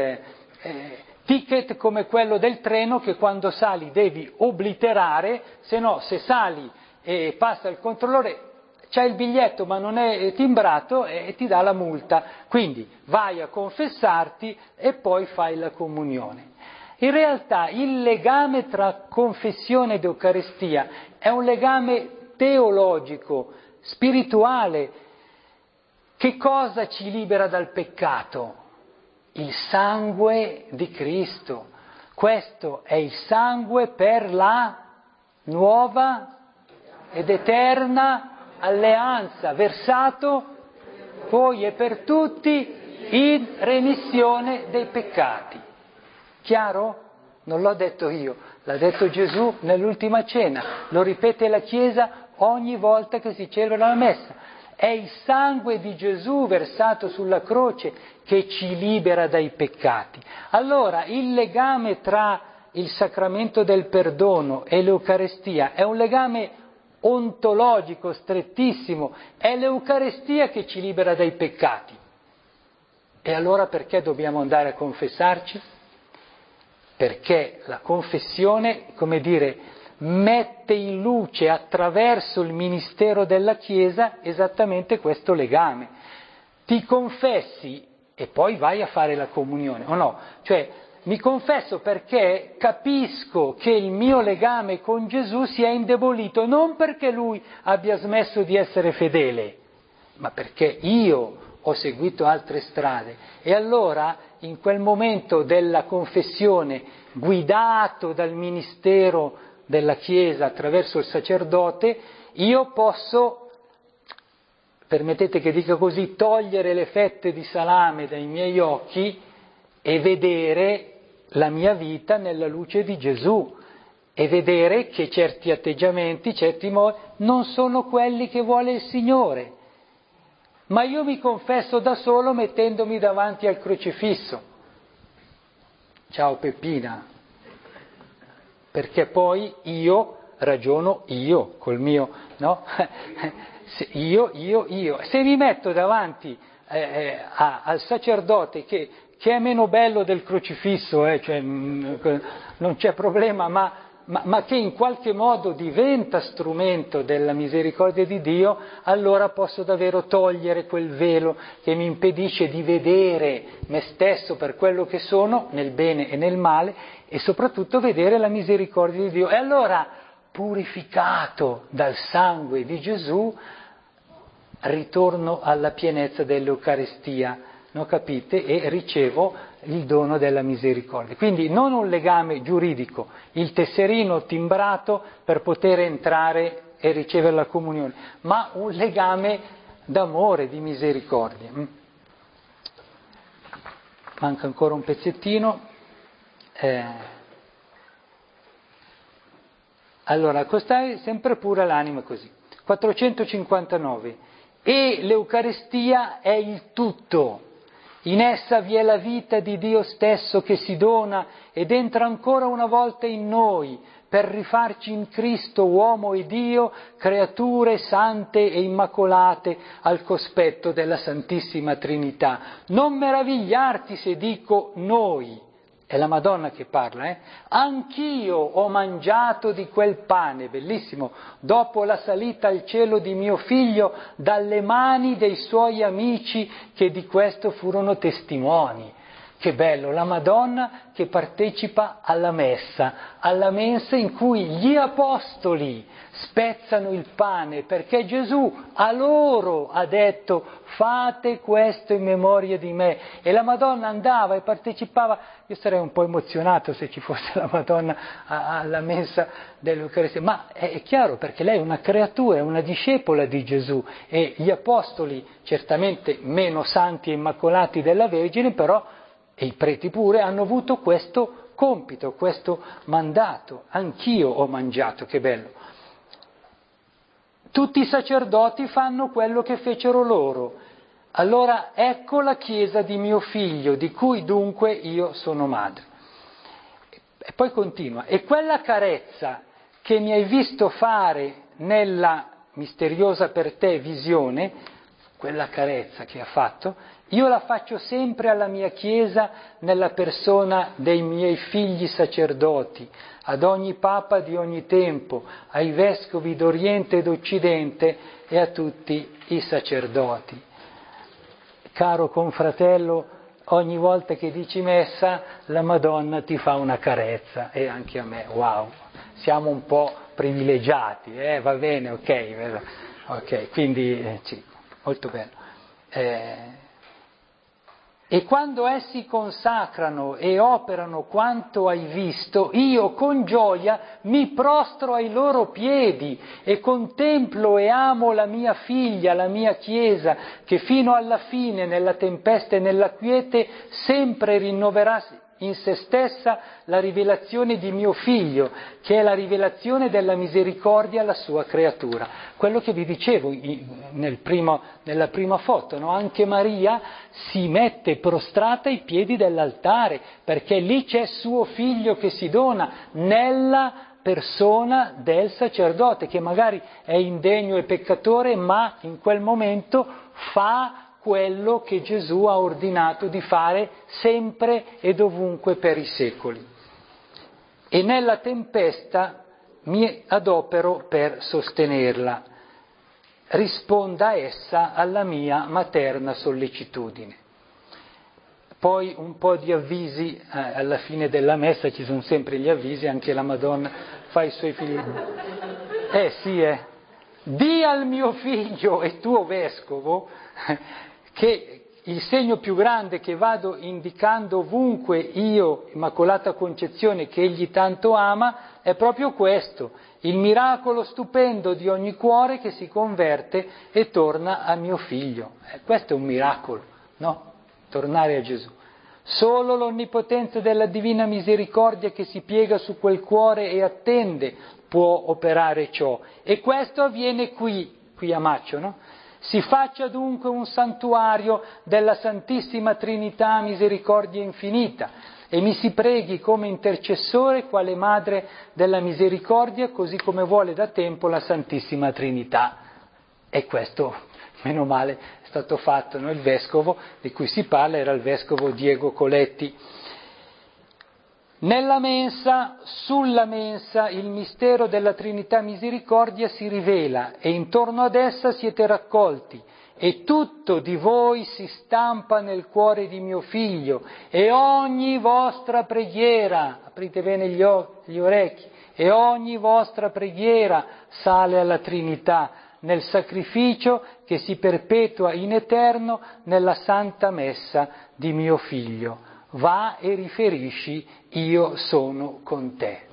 ticket come quello del treno che quando sali devi obliterare, se no, se sali e passa il controllore, c'hai il biglietto ma non è timbrato e ti dà la multa. Quindi vai a confessarti e poi fai la comunione. In realtà il legame tra confessione ed Eucaristia è un legame teologico, spirituale. Che cosa ci libera dal peccato? Il sangue di Cristo. Questo è il sangue per la nuova ed eterna alleanza, versato poi e per tutti in remissione dei peccati. Chiaro? Non l'ho detto io, l'ha detto Gesù nell'ultima cena, lo ripete la Chiesa ogni volta che si celebra la messa. È il sangue di Gesù versato sulla croce che ci libera dai peccati. Allora il legame tra il sacramento del perdono e l'Eucarestia è un legame ontologico, strettissimo, è l'Eucarestia che ci libera dai peccati. E allora perché dobbiamo andare a confessarci? Perché la confessione, come dire, mette in luce attraverso il ministero della Chiesa esattamente questo legame. Ti confessi e poi vai a fare la comunione, o no? Cioè, mi confesso perché capisco che il mio legame con Gesù si è indebolito, non perché Lui abbia smesso di essere fedele, ma perché io ho seguito altre strade. E allora, in quel momento della confessione, guidato dal ministero della Chiesa attraverso il sacerdote, io posso, permettete che dica così, togliere le fette di salame dai miei occhi e vedere la mia vita nella luce di Gesù e vedere che certi atteggiamenti, certi modi non sono quelli che vuole il Signore. Ma io mi confesso da solo mettendomi davanti al crocifisso. Ciao Peppina. Perché poi io ragiono io, col mio, no? Io. Se mi metto davanti al sacerdote che è meno bello del crocifisso, cioè, non c'è problema, ma che in qualche modo diventa strumento della misericordia di Dio, allora posso davvero togliere quel velo che mi impedisce di vedere me stesso per quello che sono, nel bene e nel male, e soprattutto vedere la misericordia di Dio. E allora, purificato dal sangue di Gesù, ritorno alla pienezza dell'Eucaristia, no, capite? E ricevo il dono della misericordia. Quindi non un legame giuridico, il tesserino timbrato per poter entrare e ricevere la comunione, ma un legame d'amore, di misericordia. Manca ancora un pezzettino. Allora, accostare sempre pura l'anima così. 459. E l'Eucaristia è il tutto. In essa vi è la vita di Dio stesso che si dona ed entra ancora una volta in noi per rifarci in Cristo uomo e Dio, creature sante e immacolate al cospetto della Santissima Trinità. Non meravigliarti se dico noi. È la Madonna che parla, Anch'io ho mangiato di quel pane, bellissimo, dopo la salita al cielo di mio figlio, dalle mani dei suoi amici che di questo furono testimoni. Che bello, la Madonna che partecipa alla mensa in cui gli apostoli spezzano il pane, perché Gesù a loro ha detto fate questo in memoria di me, e la Madonna andava e partecipava. Io sarei un po' emozionato se ci fosse la Madonna alla mensa dell'Eucaristia, ma è chiaro, perché lei è una creatura, è una discepola di Gesù, e gli apostoli, certamente meno santi e immacolati della Vergine, però, e i preti pure, hanno avuto questo compito, questo mandato. Anch'io ho mangiato, che bello. Tutti i sacerdoti fanno quello che fecero loro, allora ecco la chiesa di mio figlio, di cui dunque io sono madre. E poi continua, e quella carezza che mi hai visto fare nella misteriosa per te visione, quella carezza che ha fatto, io la faccio sempre alla mia chiesa nella persona dei miei figli sacerdoti, ad ogni papa di ogni tempo, ai vescovi d'Oriente e d'Occidente e a tutti i sacerdoti. Caro confratello, ogni volta che dici messa, la Madonna ti fa una carezza, e anche a me, wow, siamo un po' privilegiati, va bene, ok, quindi sì, molto bello. E quando essi consacrano e operano quanto hai visto, io con gioia mi prostro ai loro piedi e contemplo e amo la mia figlia, la mia Chiesa, che fino alla fine, nella tempesta e nella quiete, sempre rinnoverà in se stessa la rivelazione di mio figlio, che è la rivelazione della misericordia alla sua creatura. Quello che vi dicevo nella prima foto, no? Anche Maria si mette prostrata ai piedi dell'altare, perché lì c'è suo figlio che si dona nella persona del sacerdote, che magari è indegno e peccatore, ma in quel momento fa quello che Gesù ha ordinato di fare sempre e dovunque per i secoli. E nella tempesta mi adopero per sostenerla. Risponda essa alla mia materna sollecitudine. Poi un po' di avvisi, alla fine della messa ci sono sempre gli avvisi, anche la Madonna fa i suoi figli. Di al mio figlio e tuo vescovo che il segno più grande che vado indicando ovunque io, Immacolata Concezione, che egli tanto ama, è proprio questo, il miracolo stupendo di ogni cuore che si converte e torna a mio figlio. Questo è un miracolo, no? Tornare a Gesù. Solo l'onnipotenza della divina misericordia che si piega su quel cuore e attende può operare ciò. E questo avviene qui a Maccio, no? Si faccia dunque un santuario della Santissima Trinità Misericordia Infinita e mi si preghi come intercessore quale Madre della Misericordia, così come vuole da tempo la Santissima Trinità. E questo, meno male, è stato fatto, no? Il vescovo di cui si parla era il vescovo Diego Coletti. Nella mensa, sulla mensa, il mistero della Trinità Misericordia si rivela e intorno ad essa siete raccolti e tutto di voi si stampa nel cuore di mio figlio e ogni vostra preghiera, aprite bene gli orecchi, e ogni vostra preghiera sale alla Trinità nel sacrificio che si perpetua in eterno nella Santa Messa di mio figlio. Va e riferisci, io sono con te.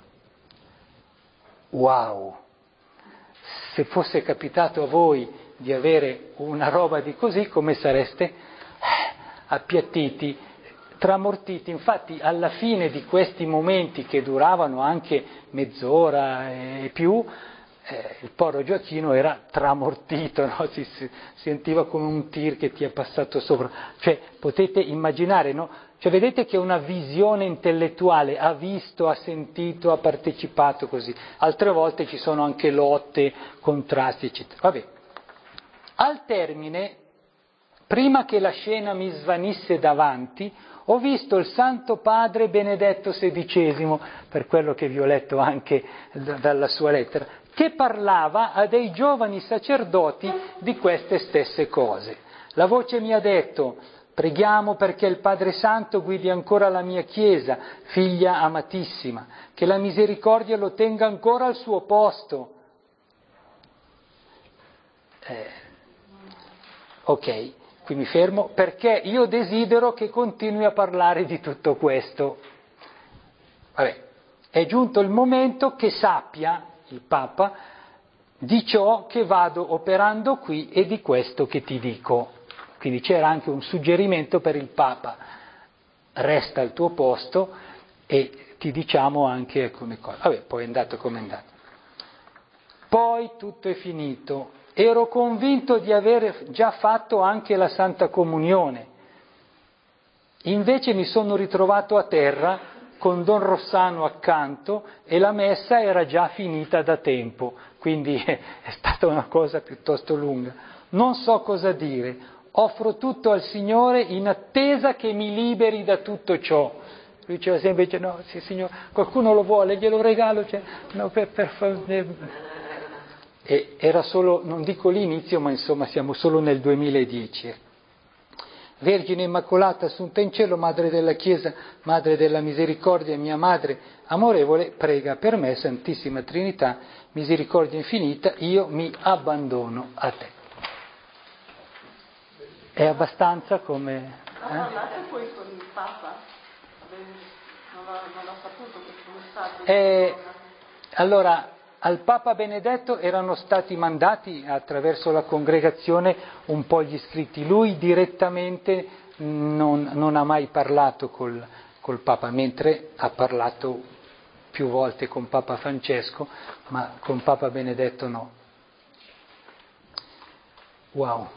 Wow! Se fosse capitato a voi di avere una roba di così, come sareste appiattiti, tramortiti. Infatti alla fine di questi momenti, che duravano anche mezz'ora e più, il povero Gioacchino era tramortito, no? Si sentiva come un tir che ti è passato sopra. Cioè, potete immaginare, no? Cioè, vedete che una visione intellettuale, ha visto, ha sentito, ha partecipato così. Altre volte ci sono anche lotte, contrasti, eccetera. Vabbè. Al termine, prima che la scena mi svanisse davanti, ho visto il Santo Padre Benedetto XVI, per quello che vi ho letto anche dalla sua lettera, che parlava a dei giovani sacerdoti di queste stesse cose. La voce mi ha detto: preghiamo perché il Padre Santo guidi ancora la mia Chiesa, figlia amatissima, che la misericordia lo tenga ancora al suo posto. Ok, qui mi fermo, perché io desidero che continui a parlare di tutto questo. Vabbè, è giunto il momento che sappia il Papa di ciò che vado operando qui e di questo che ti dico. Quindi c'era anche un suggerimento per il Papa: resta al tuo posto e ti diciamo anche alcune cose. Vabbè, poi è andato come è andato. Poi tutto è finito ero convinto di aver già fatto anche la Santa Comunione. Invece mi sono ritrovato a terra con Don Rossano accanto e la messa era già finita da tempo, quindi è stata una cosa piuttosto lunga. Non so cosa dire, offro tutto al Signore in attesa che mi liberi da tutto ciò. Lui diceva sempre, no, sì Signore, qualcuno lo vuole, glielo regalo, cioè, no, per favore. E era solo, non dico l'inizio, ma insomma siamo solo nel 2010. Vergine Immacolata, Assunta in cielo, Madre della Chiesa, Madre della Misericordia, mia Madre amorevole, prega per me, Santissima Trinità, misericordia infinita, io mi abbandono a te. È abbastanza come... Ha parlato poi con il Papa? Non ho saputo questo messaggio. Allora, al Papa Benedetto erano stati mandati attraverso la congregazione un po' gli scritti. Lui direttamente non ha mai parlato col Papa, mentre ha parlato più volte con Papa Francesco, ma con Papa Benedetto no. Wow.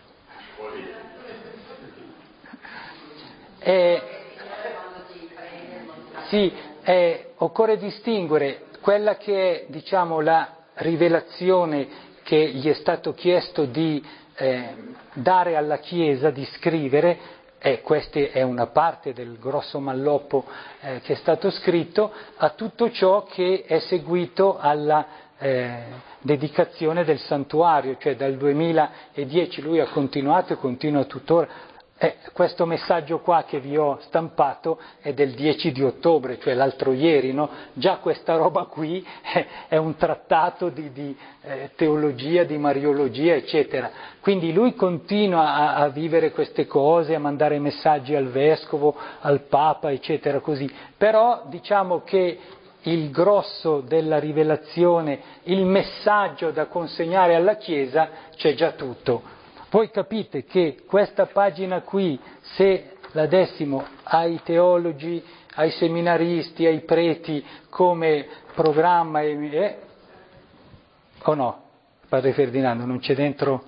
Sì, occorre distinguere quella che è, diciamo, la rivelazione che gli è stato chiesto di dare alla Chiesa, di scrivere, questa è una parte del grosso malloppo che è stato scritto, a tutto ciò che è seguito alla dedicazione del santuario, cioè dal 2010 lui ha continuato e continua tuttora. Questo messaggio qua che vi ho stampato è del 10 di ottobre, cioè l'altro ieri, no? Già questa roba qui è un trattato di teologia, di mariologia, eccetera. Quindi lui continua a vivere queste cose, a mandare messaggi al Vescovo, al Papa, eccetera, così. Però diciamo che il grosso della rivelazione, il messaggio da consegnare alla Chiesa, c'è già tutto. Voi capite che questa pagina qui, se la dessimo ai teologi, ai seminaristi, ai preti come programma, o no? Padre Ferdinando, non c'è dentro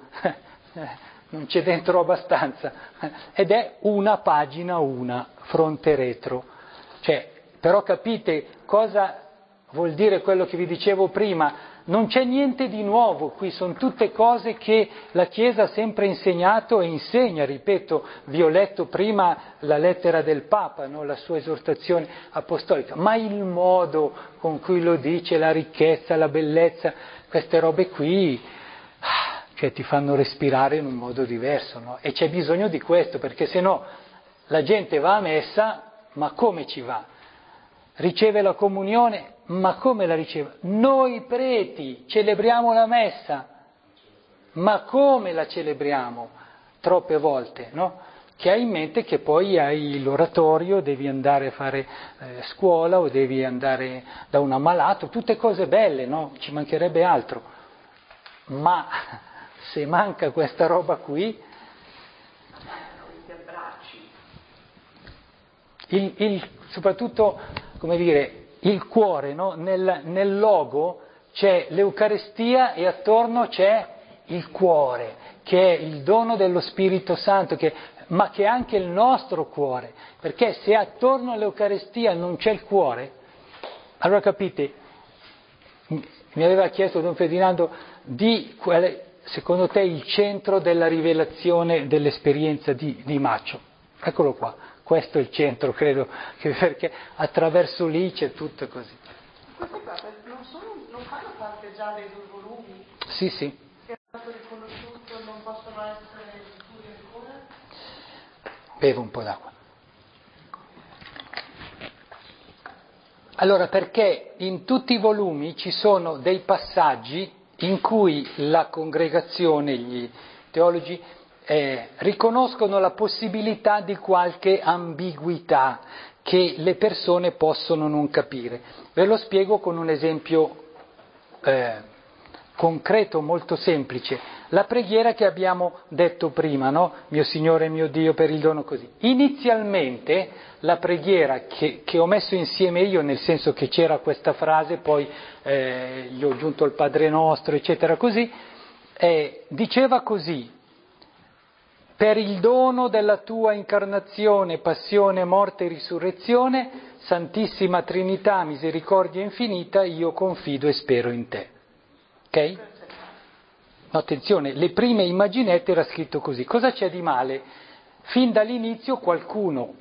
abbastanza, ed è una pagina, fronte retro. Cioè, però capite cosa vuol dire quello che vi dicevo prima? Non c'è niente di nuovo qui, sono tutte cose che la Chiesa ha sempre insegnato e insegna, ripeto, vi ho letto prima la lettera del Papa, no? La sua esortazione apostolica, ma il modo con cui lo dice, la ricchezza, la bellezza, queste robe qui, cioè ti fanno respirare in un modo diverso, no? E c'è bisogno di questo, perché se no la gente va a messa, ma come ci va? Riceve la comunione, ma come la riceve? Noi preti celebriamo la messa, ma come la celebriamo? Troppe volte, no? Che hai in mente che poi hai l'oratorio, devi andare a fare scuola o devi andare da un ammalato, tutte cose belle, no? Ci mancherebbe altro. Ma se manca questa roba qui, soprattutto, come dire, il cuore, no? Nel logo c'è l'Eucarestia e attorno c'è il cuore, che è il dono dello Spirito Santo, ma che è anche il nostro cuore, perché se attorno all'Eucarestia non c'è il cuore, allora capite, mi aveva chiesto Don Ferdinando di qual è, secondo te, il centro della rivelazione dell'esperienza di Maccio. Eccolo qua. Questo è il centro, credo, perché attraverso lì c'è tutto così. Questi qua non fanno parte già dei 2 volumi? Sì, sì. Che è stato riconosciuto e non possono essere studi ancora? Bevo un po' d'acqua. Allora, perché in tutti i volumi ci sono dei passaggi in cui la congregazione, gli teologi, riconoscono la possibilità di qualche ambiguità che le persone possono non capire. Ve lo spiego con un esempio concreto, molto semplice. La preghiera che abbiamo detto prima, no? Mio Signore, mio Dio, per il dono così. Inizialmente la preghiera che ho messo insieme io, nel senso che c'era questa frase, poi gli ho aggiunto il Padre Nostro, eccetera, così, diceva così: per il dono della tua incarnazione, passione, morte e risurrezione, Santissima Trinità, misericordia infinita, io confido e spero in te. Ok? Attenzione, le prime immaginette era scritto così. Cosa c'è di male? Fin dall'inizio qualcuno,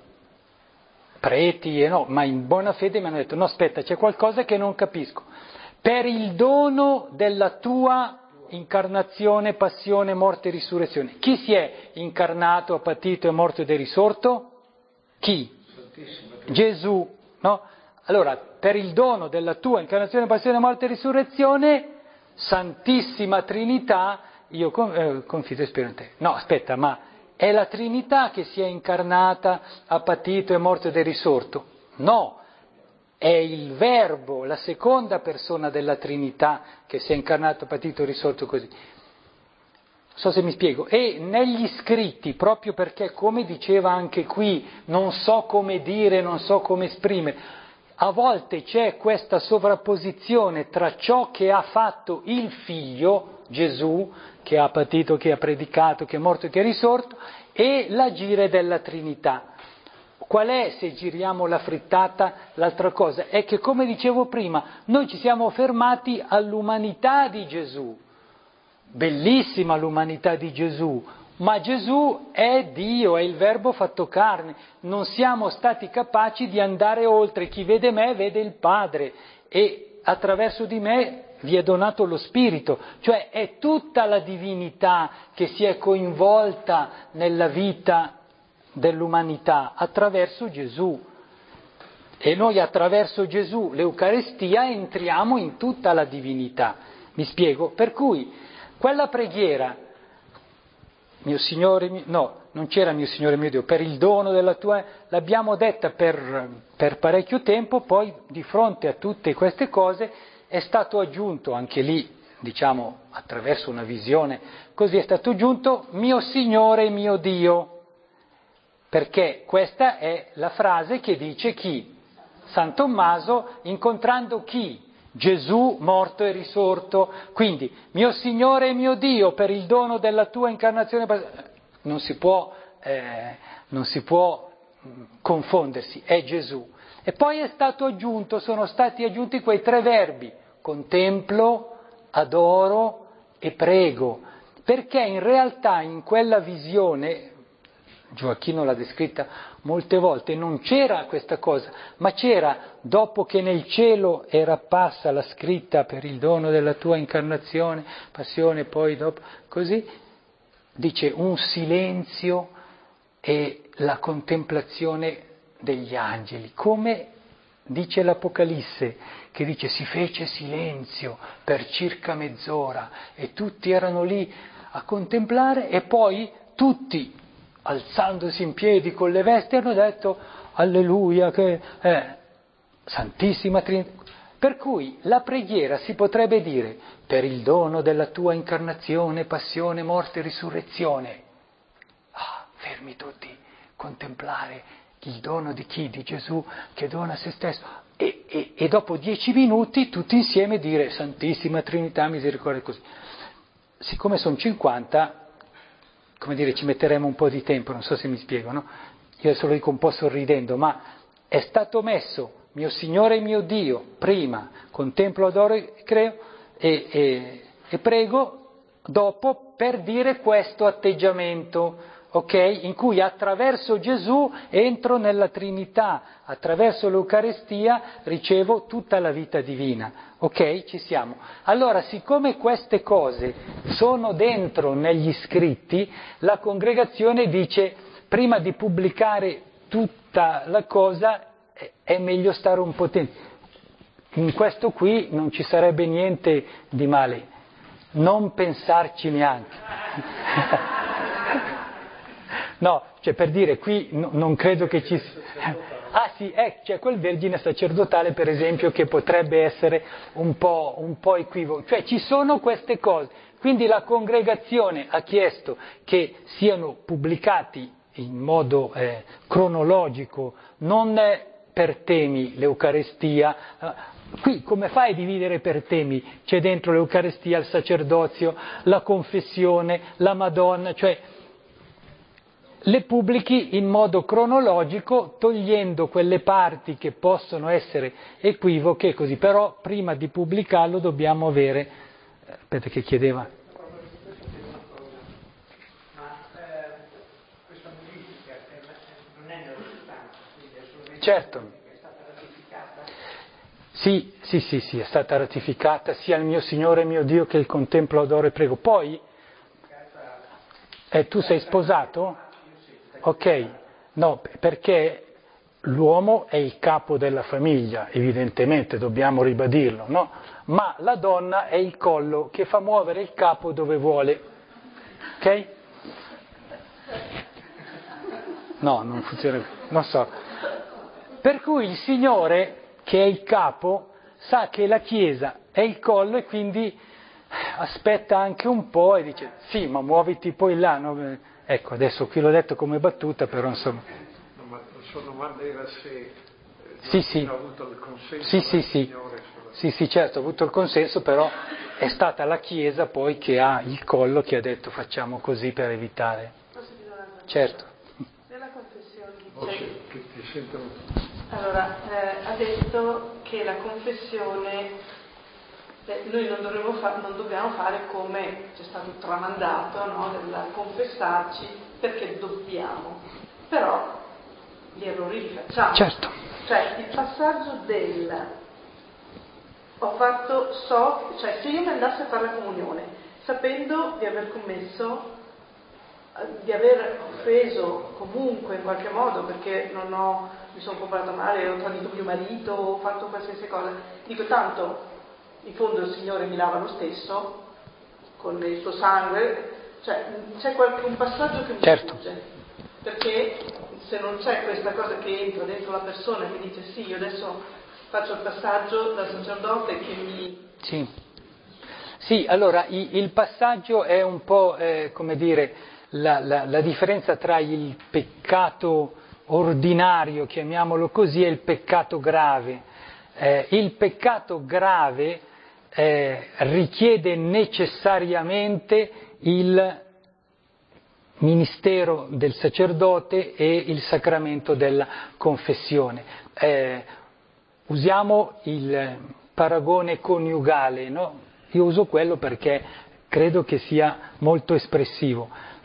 preti ma in buona fede mi hanno detto: no, aspetta, c'è qualcosa che non capisco. Per il dono della tua incarnazione, passione, morte e risurrezione. Chi si è incarnato, ha patito, è morto ed è risorto? Chi? Gesù, no? Allora, per il dono della tua incarnazione, passione, morte e risurrezione, Santissima Trinità, io confido e spero in te. No, aspetta, ma è la Trinità che si è incarnata, ha patito, è morto ed è risorto? No, è il Verbo, la seconda persona della Trinità che si è incarnato, patito, risorto così. Non so se mi spiego. E negli scritti, proprio perché, come diceva anche qui, non so come dire, non so come esprimere, a volte c'è questa sovrapposizione tra ciò che ha fatto il Figlio, Gesù, che ha patito, che ha predicato, che è morto e che è risorto, e l'agire della Trinità. Qual è, se giriamo la frittata, l'altra cosa? È che, come dicevo prima, noi ci siamo fermati all'umanità di Gesù. Bellissima l'umanità di Gesù, ma Gesù è Dio, è il Verbo fatto carne. Non siamo stati capaci di andare oltre. Chi vede me vede il Padre, e attraverso di me vi è donato lo Spirito. Cioè è tutta la divinità che si è coinvolta nella vita dell'umanità attraverso Gesù, e noi attraverso Gesù, l'Eucaristia, entriamo in tutta la divinità. Mi spiego? Per cui quella preghiera, mio Signore, non c'era mio Signore mio Dio, per il dono della tua, l'abbiamo detta per parecchio tempo, poi di fronte a tutte queste cose è stato aggiunto, anche lì, diciamo, attraverso una visione, così è stato aggiunto mio Signore mio Dio. Perché questa è la frase che dice chi? San Tommaso, incontrando chi? Gesù morto e risorto. Quindi, mio Signore e mio Dio, per il dono della tua incarnazione, non si può confondersi, è Gesù. E poi è stato aggiunto, sono stati aggiunti quei tre verbi: contemplo, adoro e prego. Perché in realtà in quella visione, Gioacchino l'ha descritta molte volte, non c'era questa cosa, ma c'era, dopo che nel cielo era apparsa la scritta per il dono della tua incarnazione, passione, poi dopo, così, dice un silenzio e la contemplazione degli angeli, come dice l'Apocalisse, che dice si fece silenzio per circa mezz'ora e tutti erano lì a contemplare, e poi tutti, alzandosi in piedi con le vesti, hanno detto alleluia, che Santissima Trinità. Per cui la preghiera si potrebbe dire per il dono della tua incarnazione, passione, morte e risurrezione. Fermi tutti, contemplare il dono di chi? Di Gesù che dona se stesso. E dopo 10 minuti tutti insieme dire Santissima Trinità, misericordia, così. Siccome sono 50, come dire, ci metteremo un po' di tempo, non so se mi spiego, no? Io adesso lo dico un po' sorridendo, ma è stato messo mio Signore e mio Dio prima, contemplo, adoro e creo e prego dopo, per dire questo atteggiamento, ok? In cui attraverso Gesù entro nella Trinità, attraverso l'Eucaristia ricevo tutta la vita divina, ok? Ci siamo. Allora, siccome queste cose sono dentro negli scritti, la congregazione dice, prima di pubblicare tutta la cosa, è meglio stare un po' attenti. In questo qui non ci sarebbe niente di male, non pensarci neanche. No, cioè per dire, qui non credo che ci sia. Ah sì, c'è quel vergine sacerdotale per esempio che potrebbe essere un po' equivoco. Cioè ci sono queste cose, quindi la congregazione ha chiesto che siano pubblicati in modo cronologico, non per temi l'Eucaristia, Qui come fai a dividere per temi? C'è dentro l'Eucaristia, il sacerdozio, la confessione, la Madonna, cioè le pubblichi in modo cronologico, togliendo quelle parti che possono essere equivoche, così. Però prima di pubblicarlo dobbiamo avere... Aspetta che chiedeva. Questa modifica non è nella sostanza, quindi è solamente Certo. è stata ratificata. Sì, è stata ratificata sia il mio Signore e mio Dio che il contemplo, adoro e prego. Poi, tu sei sposato? Ok, no, perché l'uomo è il capo della famiglia, evidentemente, dobbiamo ribadirlo, no? Ma la donna è il collo che fa muovere il capo dove vuole, ok? No, non funziona così, non so. Per cui il Signore, che è il capo, sa che la Chiesa è il collo e quindi aspetta anche un po' e dice, sì, ma muoviti poi là, no? Ecco, adesso qui l'ho detto come battuta, però insomma... No, ma la sua domanda era se Sì. ha avuto il consenso Sì. del Signore. Sì, certo, ho avuto il consenso, però è stata la Chiesa poi che ha il collo che ha detto facciamo così per evitare. Posso dire una cosa? Certo. Nella confessione dice... Voce che ti sentono. Allora, ha detto che la confessione noi non dobbiamo fare come c'è stato tramandato, no? Del confessarci perché dobbiamo, però gli errori li facciamo. Certo. Cioè il passaggio del cioè se io mi andassi a fare la comunione sapendo di aver commesso, di aver offeso comunque in qualche modo perché mi sono comportato male, ho tradito mio marito, ho fatto qualsiasi cosa, dico tanto in fondo il Signore mi lava lo stesso con il suo sangue, cioè c'è un passaggio che mi sfugge, perché se non c'è questa cosa che entra dentro la persona che dice sì, io adesso faccio il passaggio dal sacerdote che mi... Sì, allora il passaggio è un po' come dire la differenza tra il peccato ordinario, chiamiamolo così, e il peccato grave. Il peccato grave richiede necessariamente il ministero del sacerdote e il sacramento della confessione. Usiamo il paragone coniugale, no? Io uso quello perché credo che sia molto espressivo.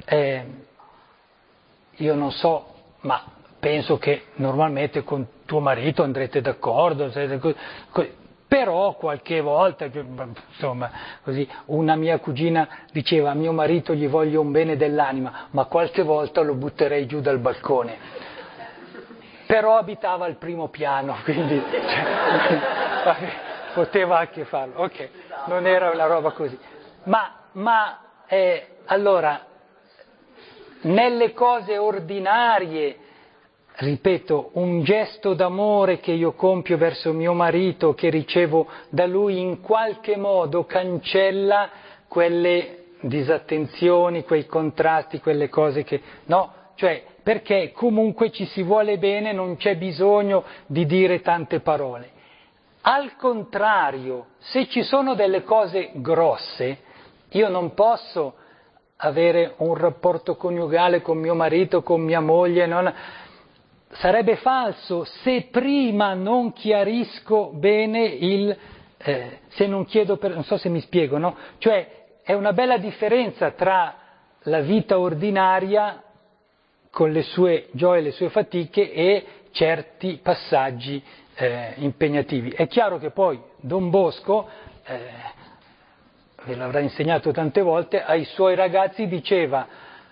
Io non so, ma penso che normalmente con tuo marito andrete d'accordo, però qualche volta, insomma, così, una mia cugina diceva a mio marito gli voglio un bene dell'anima, ma qualche volta lo butterei giù dal balcone. Però abitava al primo piano, quindi poteva anche farlo. Ok, non era una roba così. Ma allora, nelle cose ordinarie, ripeto, un gesto d'amore che io compio verso mio marito, che ricevo da lui, in qualche modo cancella quelle disattenzioni, quei contrasti, quelle cose che... No, cioè, perché comunque ci si vuole bene, non c'è bisogno di dire tante parole. Al contrario, se ci sono delle cose grosse, io non posso avere un rapporto coniugale con mio marito, con mia moglie, sarebbe falso se prima non chiarisco bene se non chiedo non so se mi spiego, no? Cioè è una bella differenza tra la vita ordinaria con le sue gioie e le sue fatiche e certi passaggi impegnativi. È chiaro che poi Don Bosco, ve l'avrà insegnato tante volte, ai suoi ragazzi diceva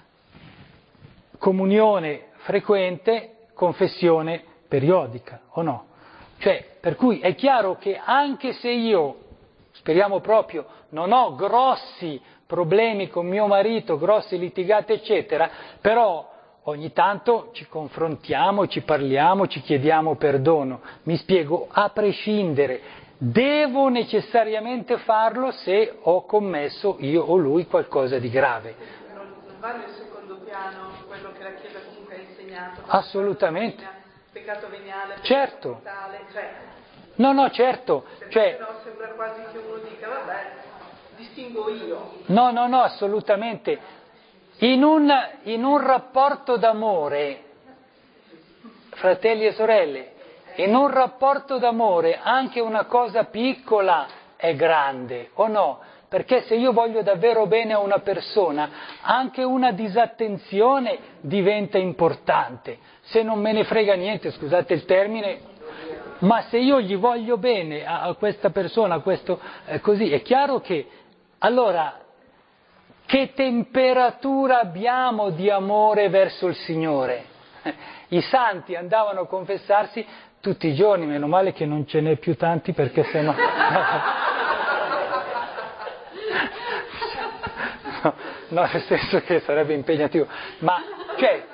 comunione frequente, confessione periodica, o no? Cioè, per cui è chiaro che anche se io, speriamo proprio, non ho grossi problemi con mio marito, grosse litigate eccetera, però ogni tanto ci confrontiamo, ci parliamo, ci chiediamo perdono. Mi spiego, a prescindere, devo necessariamente farlo se ho commesso io o lui qualcosa di grave. Non va nel secondo piano quello che la Chiesa comunque ha insegnato. Assolutamente. Peccato veniale, certo. mortale, cioè No, certo, cioè... No, sembra quasi che uno dica, vabbè, distingo io. No, assolutamente. In un rapporto d'amore, fratelli e sorelle, in un rapporto d'amore anche una cosa piccola è grande, o no? Perché se io voglio davvero bene a una persona, anche una disattenzione diventa importante. Se non me ne frega niente, scusate il termine, ma se io gli voglio bene a questa persona, così, è chiaro che, allora, che temperatura abbiamo di amore verso il Signore? I santi andavano a confessarsi tutti i giorni, meno male che non ce n'è più tanti perché sennò... No, nel senso che sarebbe impegnativo, ma cioè,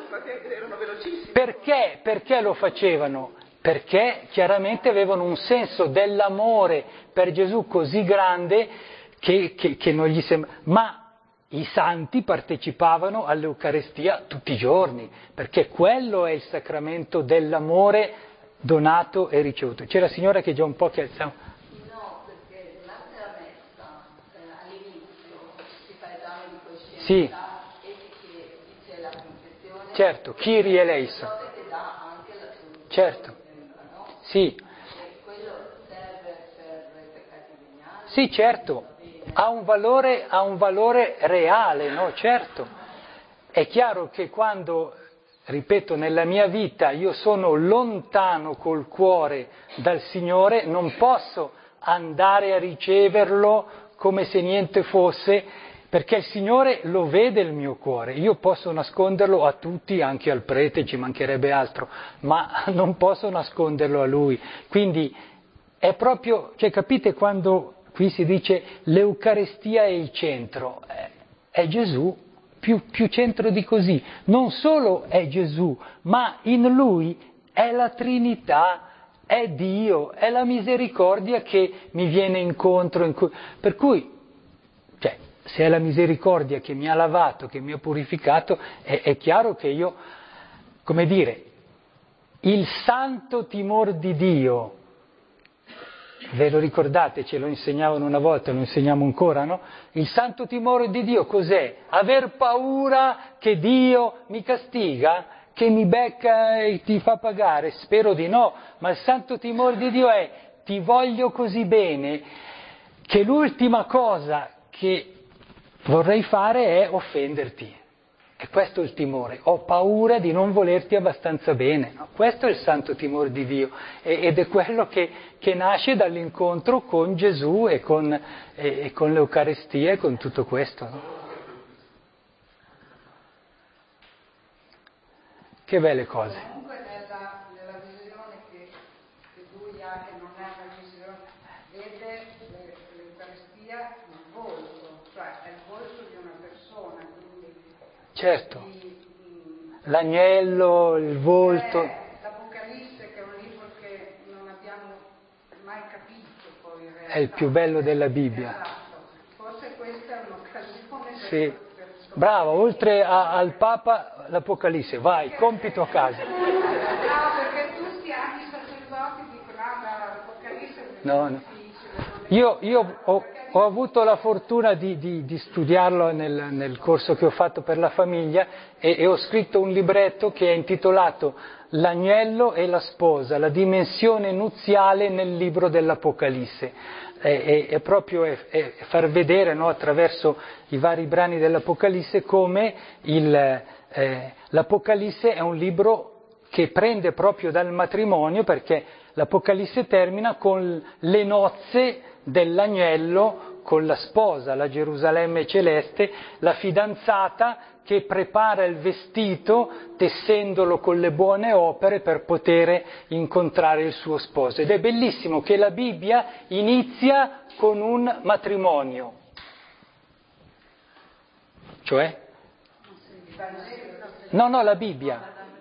perché lo facevano? Perché chiaramente avevano un senso dell'amore per Gesù così grande che non gli sembra, ma i santi partecipavano all'Eucarestia tutti i giorni, perché quello è il sacramento dell'amore donato e ricevuto. C'è la signora che già un po' che alziamo. No, perché durante la messa all'inizio si fa esame di coscienza Sì. e che dice la confessione. Certo, Kyrie eleison. Che dà anche la soluzione. Certo. No? Sì. E quello serve per i peccati veniali. Sì, certo. Ha un valore reale, no? Certo. È chiaro che quando, ripeto, nella mia vita io sono lontano col cuore dal Signore, non posso andare a riceverlo come se niente fosse, perché il Signore lo vede il mio cuore. Io posso nasconderlo a tutti, anche al prete, ci mancherebbe altro, ma non posso nasconderlo a Lui. Quindi è proprio, cioè capite quando qui si dice l'Eucarestia è il centro, è Gesù, più centro di così. Non solo è Gesù, ma in Lui è la Trinità, è Dio, è la misericordia che mi viene incontro. Per cui, cioè, se è la misericordia che mi ha lavato, che mi ha purificato, è chiaro che io, come dire, il santo timor di Dio, ve lo ricordate, ce lo insegnavano una volta, lo insegniamo ancora, no? Il santo timore di Dio cos'è? Aver paura che Dio mi castiga, che mi becca e ti fa pagare? Spero di no, ma il santo timore di Dio è ti voglio così bene che l'ultima cosa che vorrei fare è offenderti. E questo è il timore, ho paura di non volerti abbastanza bene, no? Questo è il santo timore di Dio ed è quello che nasce dall'incontro con Gesù e con l'Eucarestia e con tutto questo. No? Che belle cose. Comunque nella visione che lui ha, che non è una visione, vede l'Eucaristia nel volto, cioè è il volto di una persona, quindi Certo, l'agnello, il volto. L'Apocalisse, che è un libro che non abbiamo mai capito poi in realtà. È il più bello della Bibbia. Esatto. Forse questa è un'occasione Sì, per bravo, oltre al Papa l'Apocalisse, vai, compito a casa. No, perché tutti, anche i sacerdoti, dicono l'Apocalisse è No. difficile. Io ho avuto la fortuna di studiarlo nel corso che ho fatto per la famiglia e ho scritto un libretto che è intitolato L'agnello e la sposa, la dimensione nuziale nel libro dell'Apocalisse. È proprio far vedere, no, attraverso i vari brani dell'Apocalisse come l'Apocalisse è un libro che prende proprio dal matrimonio, perché l'Apocalisse termina con le nozze dell'agnello con la sposa, la Gerusalemme celeste, la fidanzata che prepara il vestito tessendolo con le buone opere per poter incontrare il suo sposo. Ed è bellissimo che la Bibbia inizia con un matrimonio. Cioè? No, la Bibbia.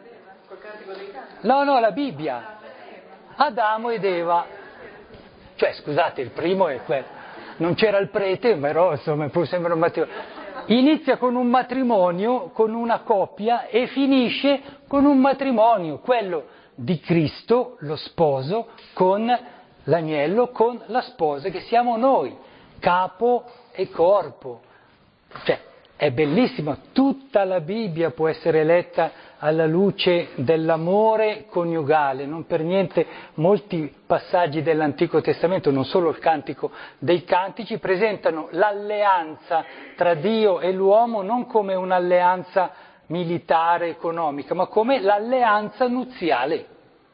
No, la Bibbia. Adamo ed Eva. Cioè, scusate, il primo è quello. Non c'era il prete, però insomma, poi sembra un matrimonio. Inizia con un matrimonio, con una coppia, e finisce con un matrimonio, quello di Cristo, lo sposo, con l'agnello con la sposa che siamo noi, capo e corpo. Cioè, è bellissimo, tutta la Bibbia può essere letta alla luce dell'amore coniugale, non per niente molti passaggi dell'Antico Testamento, non solo il Cantico dei Cantici, presentano l'alleanza tra Dio e l'uomo non come un'alleanza militare, economica, ma come l'alleanza nuziale,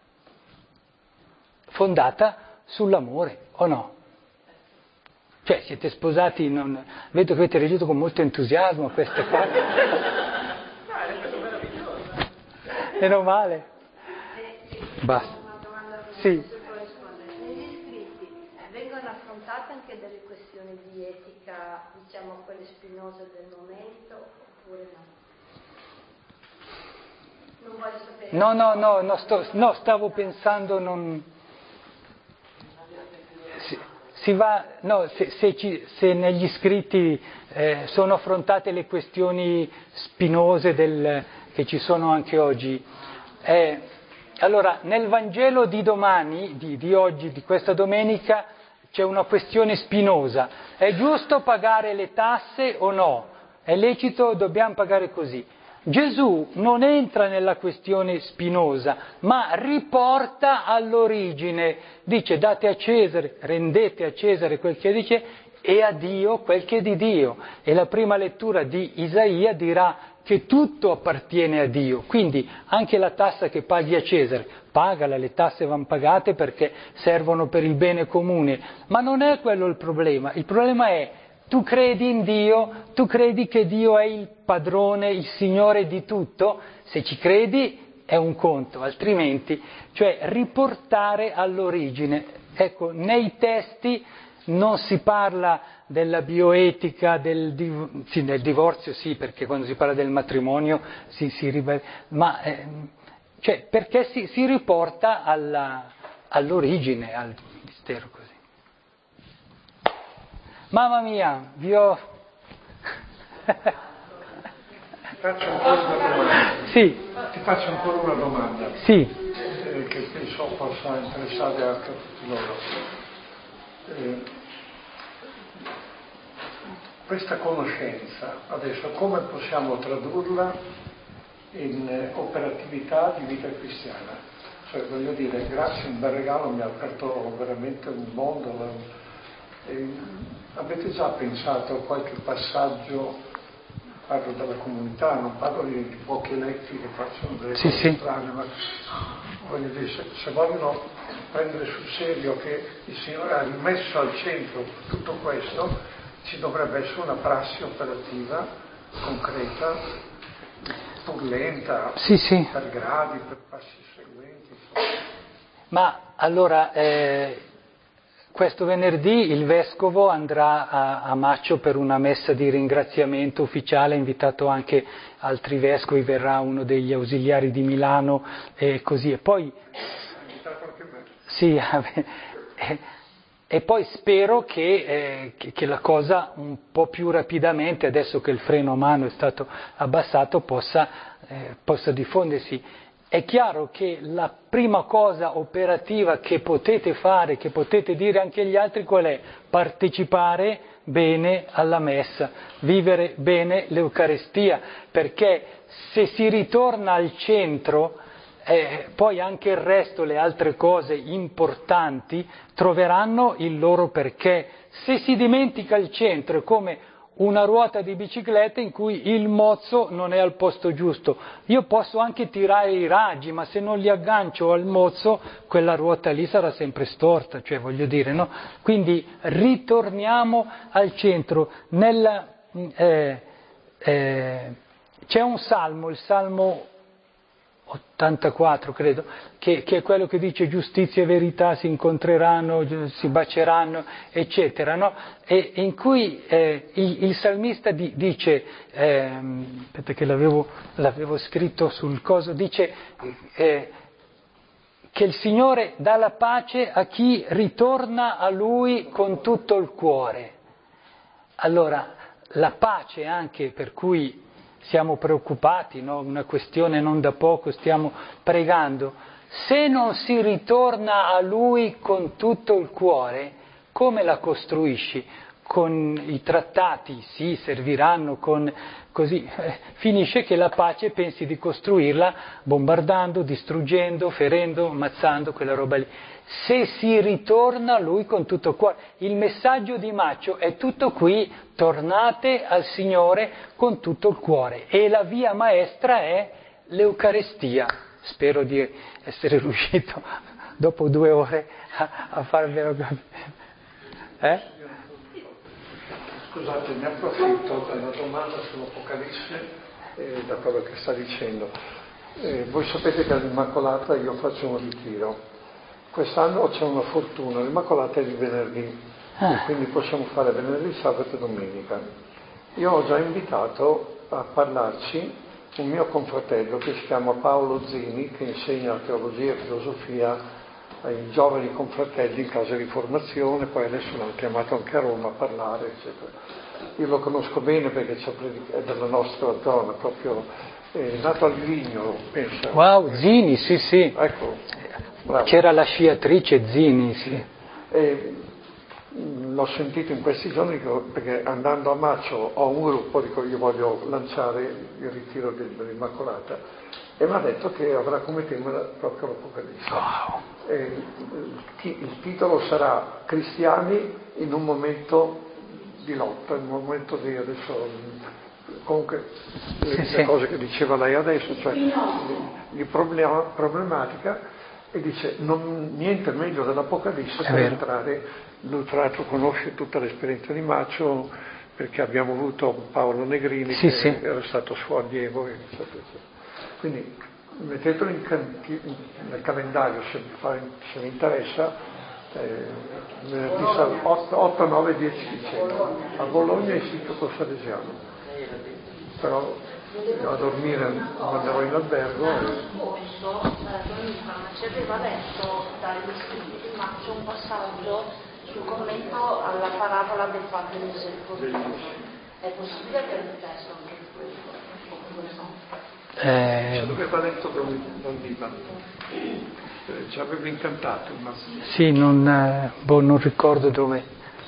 fondata sull'amore, o no? Cioè, siete sposati, vedo che avete reagito con molto entusiasmo a queste cose. Meno male. Basta. Una domanda Sì. se può rispondere. Negli scritti vengono affrontate anche delle questioni di etica, diciamo quelle spinose del momento, oppure no? Non voglio sapere. No, stavo pensando, se negli scritti sono affrontate le questioni spinose che ci sono anche oggi. Allora, nel Vangelo di domani, di oggi, di questa domenica, c'è una questione spinosa. È giusto pagare le tasse o no? È lecito, dobbiamo pagare così. Gesù non entra nella questione spinosa, ma riporta all'origine. Dice: date a Cesare, rendete a Cesare quel che dice e a Dio quel che è di Dio. E la prima lettura di Isaia dirà che tutto appartiene a Dio, quindi anche la tassa che paghi a Cesare, pagala, le tasse vanno pagate perché servono per il bene comune, ma non è quello il problema è: tu credi in Dio, tu credi che Dio è il padrone, il Signore di tutto? Se ci credi è un conto, altrimenti, cioè riportare all'origine. Ecco, nei testi non si parla della bioetica, del divorzio sì, perché quando si parla del matrimonio ma cioè perché si riporta all'origine, al mistero così. Mamma mia, vi ho... Faccio ancora una domanda. Sì. Ti faccio ancora una domanda. Sì. Che penso possa interessare anche a tutti loro. Questa conoscenza, adesso come possiamo tradurla in operatività di vita cristiana? Cioè, voglio dire, grazie, un bel regalo, mi ha aperto veramente un mondo. Avete già pensato a qualche passaggio, parlo della comunità, non parlo di pochi eletti che facciano delle cose strane, ma voglio dire, se vogliono prendere sul serio che il Signore ha rimesso al centro tutto questo, ci dovrebbe essere una prassi operativa, concreta, pur lenta, per gradi, per passi seguenti. Ma allora, questo venerdì il Vescovo andrà a Maccio per una messa di ringraziamento ufficiale, ha invitato anche altri Vescovi, verrà uno degli ausiliari di Milano e così. E poi... Ha invitato anche me. Sì, e poi spero che la cosa un po' più rapidamente, adesso che il freno a mano è stato abbassato, possa diffondersi. È chiaro che la prima cosa operativa che potete fare, che potete dire anche agli altri, qual è? Partecipare bene alla messa, vivere bene l'Eucarestia, perché se si ritorna al centro, poi anche il resto, le altre cose importanti, troveranno il loro perché. Se si dimentica il centro è come una ruota di bicicletta in cui il mozzo non è al posto giusto. Io posso anche tirare i raggi, ma se non li aggancio al mozzo, quella ruota lì sarà sempre storta, cioè voglio dire, no? Quindi ritorniamo al centro. C'è un salmo, il Salmo 84 credo, che è quello che dice giustizia e verità si incontreranno, si bacieranno, eccetera, no? E in cui il salmista dice, aspetta che l'avevo scritto sul coso, dice che il Signore dà la pace a chi ritorna a Lui con tutto il cuore. Allora, la pace anche per cui siamo preoccupati, no? Una questione non da poco, stiamo pregando, Se non si ritorna a Lui con tutto il cuore, come la costruisci? Con i trattati, sì, serviranno, così finisce che la pace pensi di costruirla bombardando, distruggendo, ferendo, ammazzando, quella roba lì. Se si ritorna a Lui con tutto il cuore. Il messaggio di Maccio è tutto qui, tornate al Signore con tutto il cuore. E la via maestra è l'Eucarestia. Spero di essere riuscito dopo 2 ore a farvelo capire. Scusate, ne approfitto della domanda sull'Apocalisse e da quello che sta dicendo. Voi sapete che all'Immacolata io faccio un ritiro. Quest'anno c'è una fortuna, l'Immacolata è di venerdì, quindi possiamo fare venerdì, sabato e domenica. Io ho già invitato a parlarci un mio confratello che si chiama Paolo Zini, che insegna teologia e filosofia ai giovani confratelli in casa di formazione, poi adesso l'hanno chiamato anche a Roma a parlare, eccetera. Io lo conosco bene perché è della nostra zona, proprio è nato al Vigno, penso. Wow, Zini, sì, sì. Ecco, bravo. C'era la sciatrice Zini, sì. L'ho sentito in questi giorni perché andando a Maccio ho un gruppo, dico io voglio lanciare il ritiro dell'Immacolata, e mi ha detto che avrà come tema proprio l'Apocalisse. Wow. Il titolo sarà Cristiani in un momento di lotta, in un momento di adesso, comunque le cose che diceva lei adesso, cioè di problematica, e dice niente meglio dell'Apocalisse per entrare. Lui tra l'altro conosce tutta l'esperienza di Maccio perché abbiamo avuto Paolo Negrini che era stato suo allievo, eccetera. Quindi mettetelo nel calendario se vi interessa, 8, 9, 10 dicembre a Bologna Istituto Salesiano. Però a dormire andrò in albergo. Ci aveva letto dagli scritti di Maccio un passaggio sul commento alla parabola del padre misericordioso. È possibile che il testo anche questo? Doveva letto dal Libano, ci aveva incantato. Sì, non ricordo dove.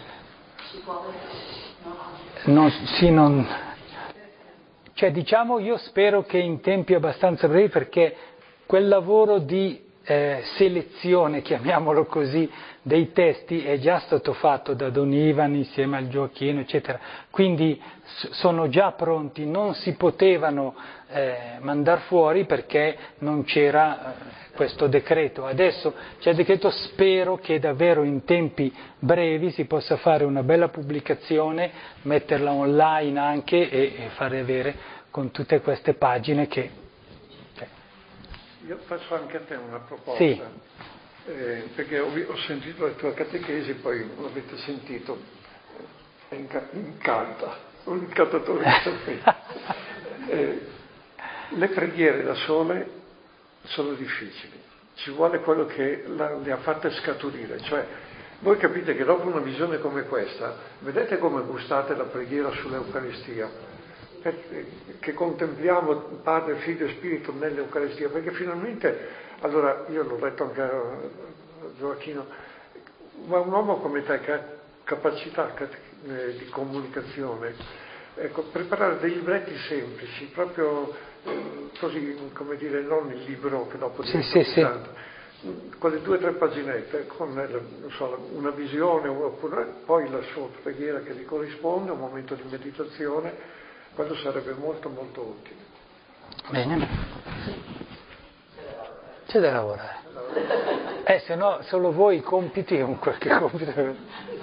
Cioè diciamo io spero che in tempi abbastanza brevi, perché quel lavoro di selezione, chiamiamolo così, dei testi è già stato fatto da Don Ivan insieme al Gioacchino, eccetera. Quindi sono già pronti, non si potevano mandar fuori perché non c'era questo decreto. Adesso c'è il decreto, spero che davvero in tempi brevi si possa fare una bella pubblicazione, metterla online anche e fare avere con tutte queste pagine che... Io faccio anche a te una proposta, sì. Perché ho sentito le tue catechesi, poi l'avete sentito, incanta, un incantatore di serpenti. Le preghiere da sole sono difficili, ci vuole quello che le ha fatte scaturire, cioè voi capite che dopo una visione come questa, vedete come gustate la preghiera sull'Eucaristia, che contempliamo Padre, Figlio e Spirito nell'Eucaristia, perché finalmente, allora io l'ho detto anche a Gioacchino, ma un uomo come te che ha capacità di comunicazione, ecco, preparare dei libretti semplici, proprio così, come dire, non il libro che dopo diventa pesante, quelle 2 o 3 paginette con non so, una visione, oppure poi la sua preghiera che gli corrisponde, un momento di meditazione. Quello sarebbe molto molto utile. Bene. C'è da lavorare. Se no solo voi compiti un qualche compito. Un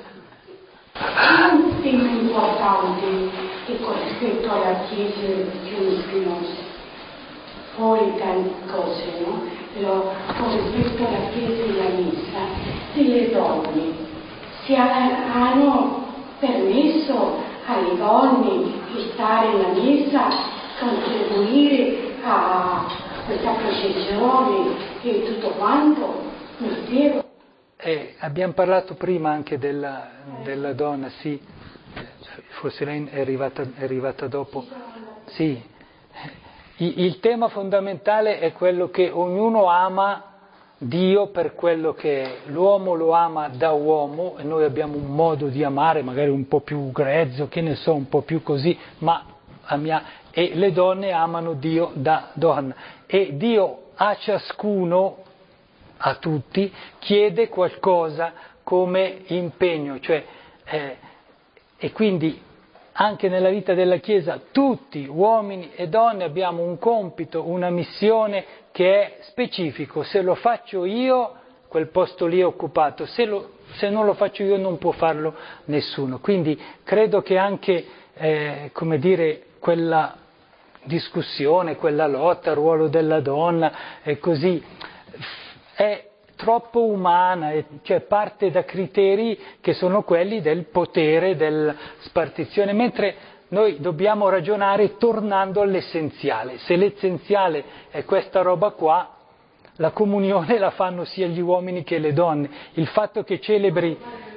tema importante rispetto alla Chiesa più spinosa. Poi tante cose, no? Però con rispetto alla Chiesa e alla Messa, se le donne hanno permesso alle donne di stare nella Messa, contribuire a questa processione e tutto quanto, mistero. Abbiamo parlato prima anche della donna, sì, forse lei è arrivata dopo. Sì, il tema fondamentale è quello che ognuno ama Dio per quello che è. L'uomo lo ama da uomo e noi abbiamo un modo di amare, magari un po' più grezzo, che ne so, un po' più così, ma e le donne amano Dio da donna. E Dio a ciascuno, a tutti, chiede qualcosa come impegno, cioè, e quindi anche nella vita della Chiesa tutti, uomini e donne, abbiamo un compito, una missione che è specifico. Se lo faccio io, quel posto lì è occupato, se non lo faccio io non può farlo nessuno. Quindi credo che anche, come dire, quella discussione, quella lotta, il ruolo della donna e così, è troppo umana, cioè parte da criteri che sono quelli del potere, della spartizione, mentre noi dobbiamo ragionare tornando all'essenziale. Se l'essenziale è questa roba qua, la comunione la fanno sia gli uomini che le donne. Il fatto che celebri...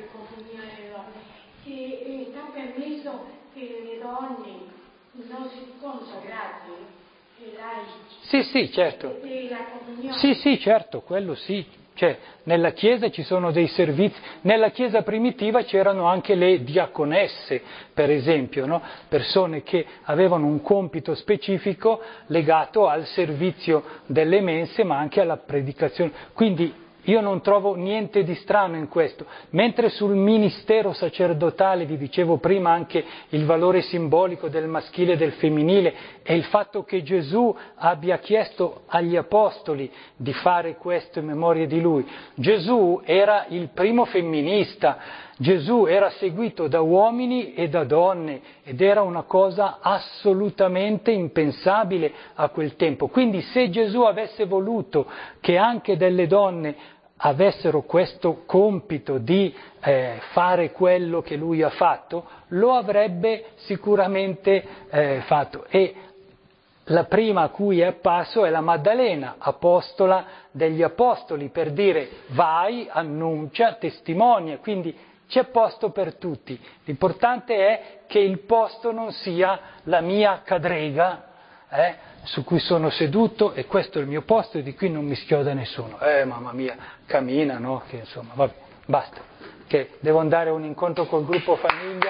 Che sta permesso che le donne non si consacrate e laici. Sì, certo. E la comunione. Sì, certo, quello sì. Cioè, nella Chiesa ci sono dei servizi, nella Chiesa primitiva c'erano anche le diaconesse, per esempio, no? Persone che avevano un compito specifico legato al servizio delle mense, ma anche alla predicazione. Quindi io non trovo niente di strano in questo, mentre sul ministero sacerdotale, vi dicevo prima anche il valore simbolico del maschile e del femminile e il fatto che Gesù abbia chiesto agli apostoli di fare questo in memoria di lui. Gesù era il primo femminista, Gesù era seguito da uomini e da donne ed era una cosa assolutamente impensabile a quel tempo. Quindi se Gesù avesse voluto che anche delle donne avessero questo compito di fare quello che lui ha fatto, lo avrebbe sicuramente fatto. E la prima a cui è apparso è la Maddalena, apostola degli apostoli, per dire vai, annuncia, testimonia, quindi c'è posto per tutti. L'importante è che il posto non sia la mia cadrega, su cui sono seduto e questo è il mio posto e di qui non mi schioda nessuno. Mamma mia, cammina, no? Che insomma, vabbè, basta, che devo andare a un incontro col gruppo famiglia.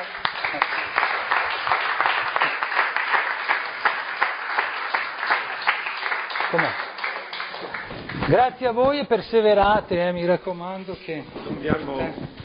Com'è? Grazie a voi e perseverate, mi raccomando che...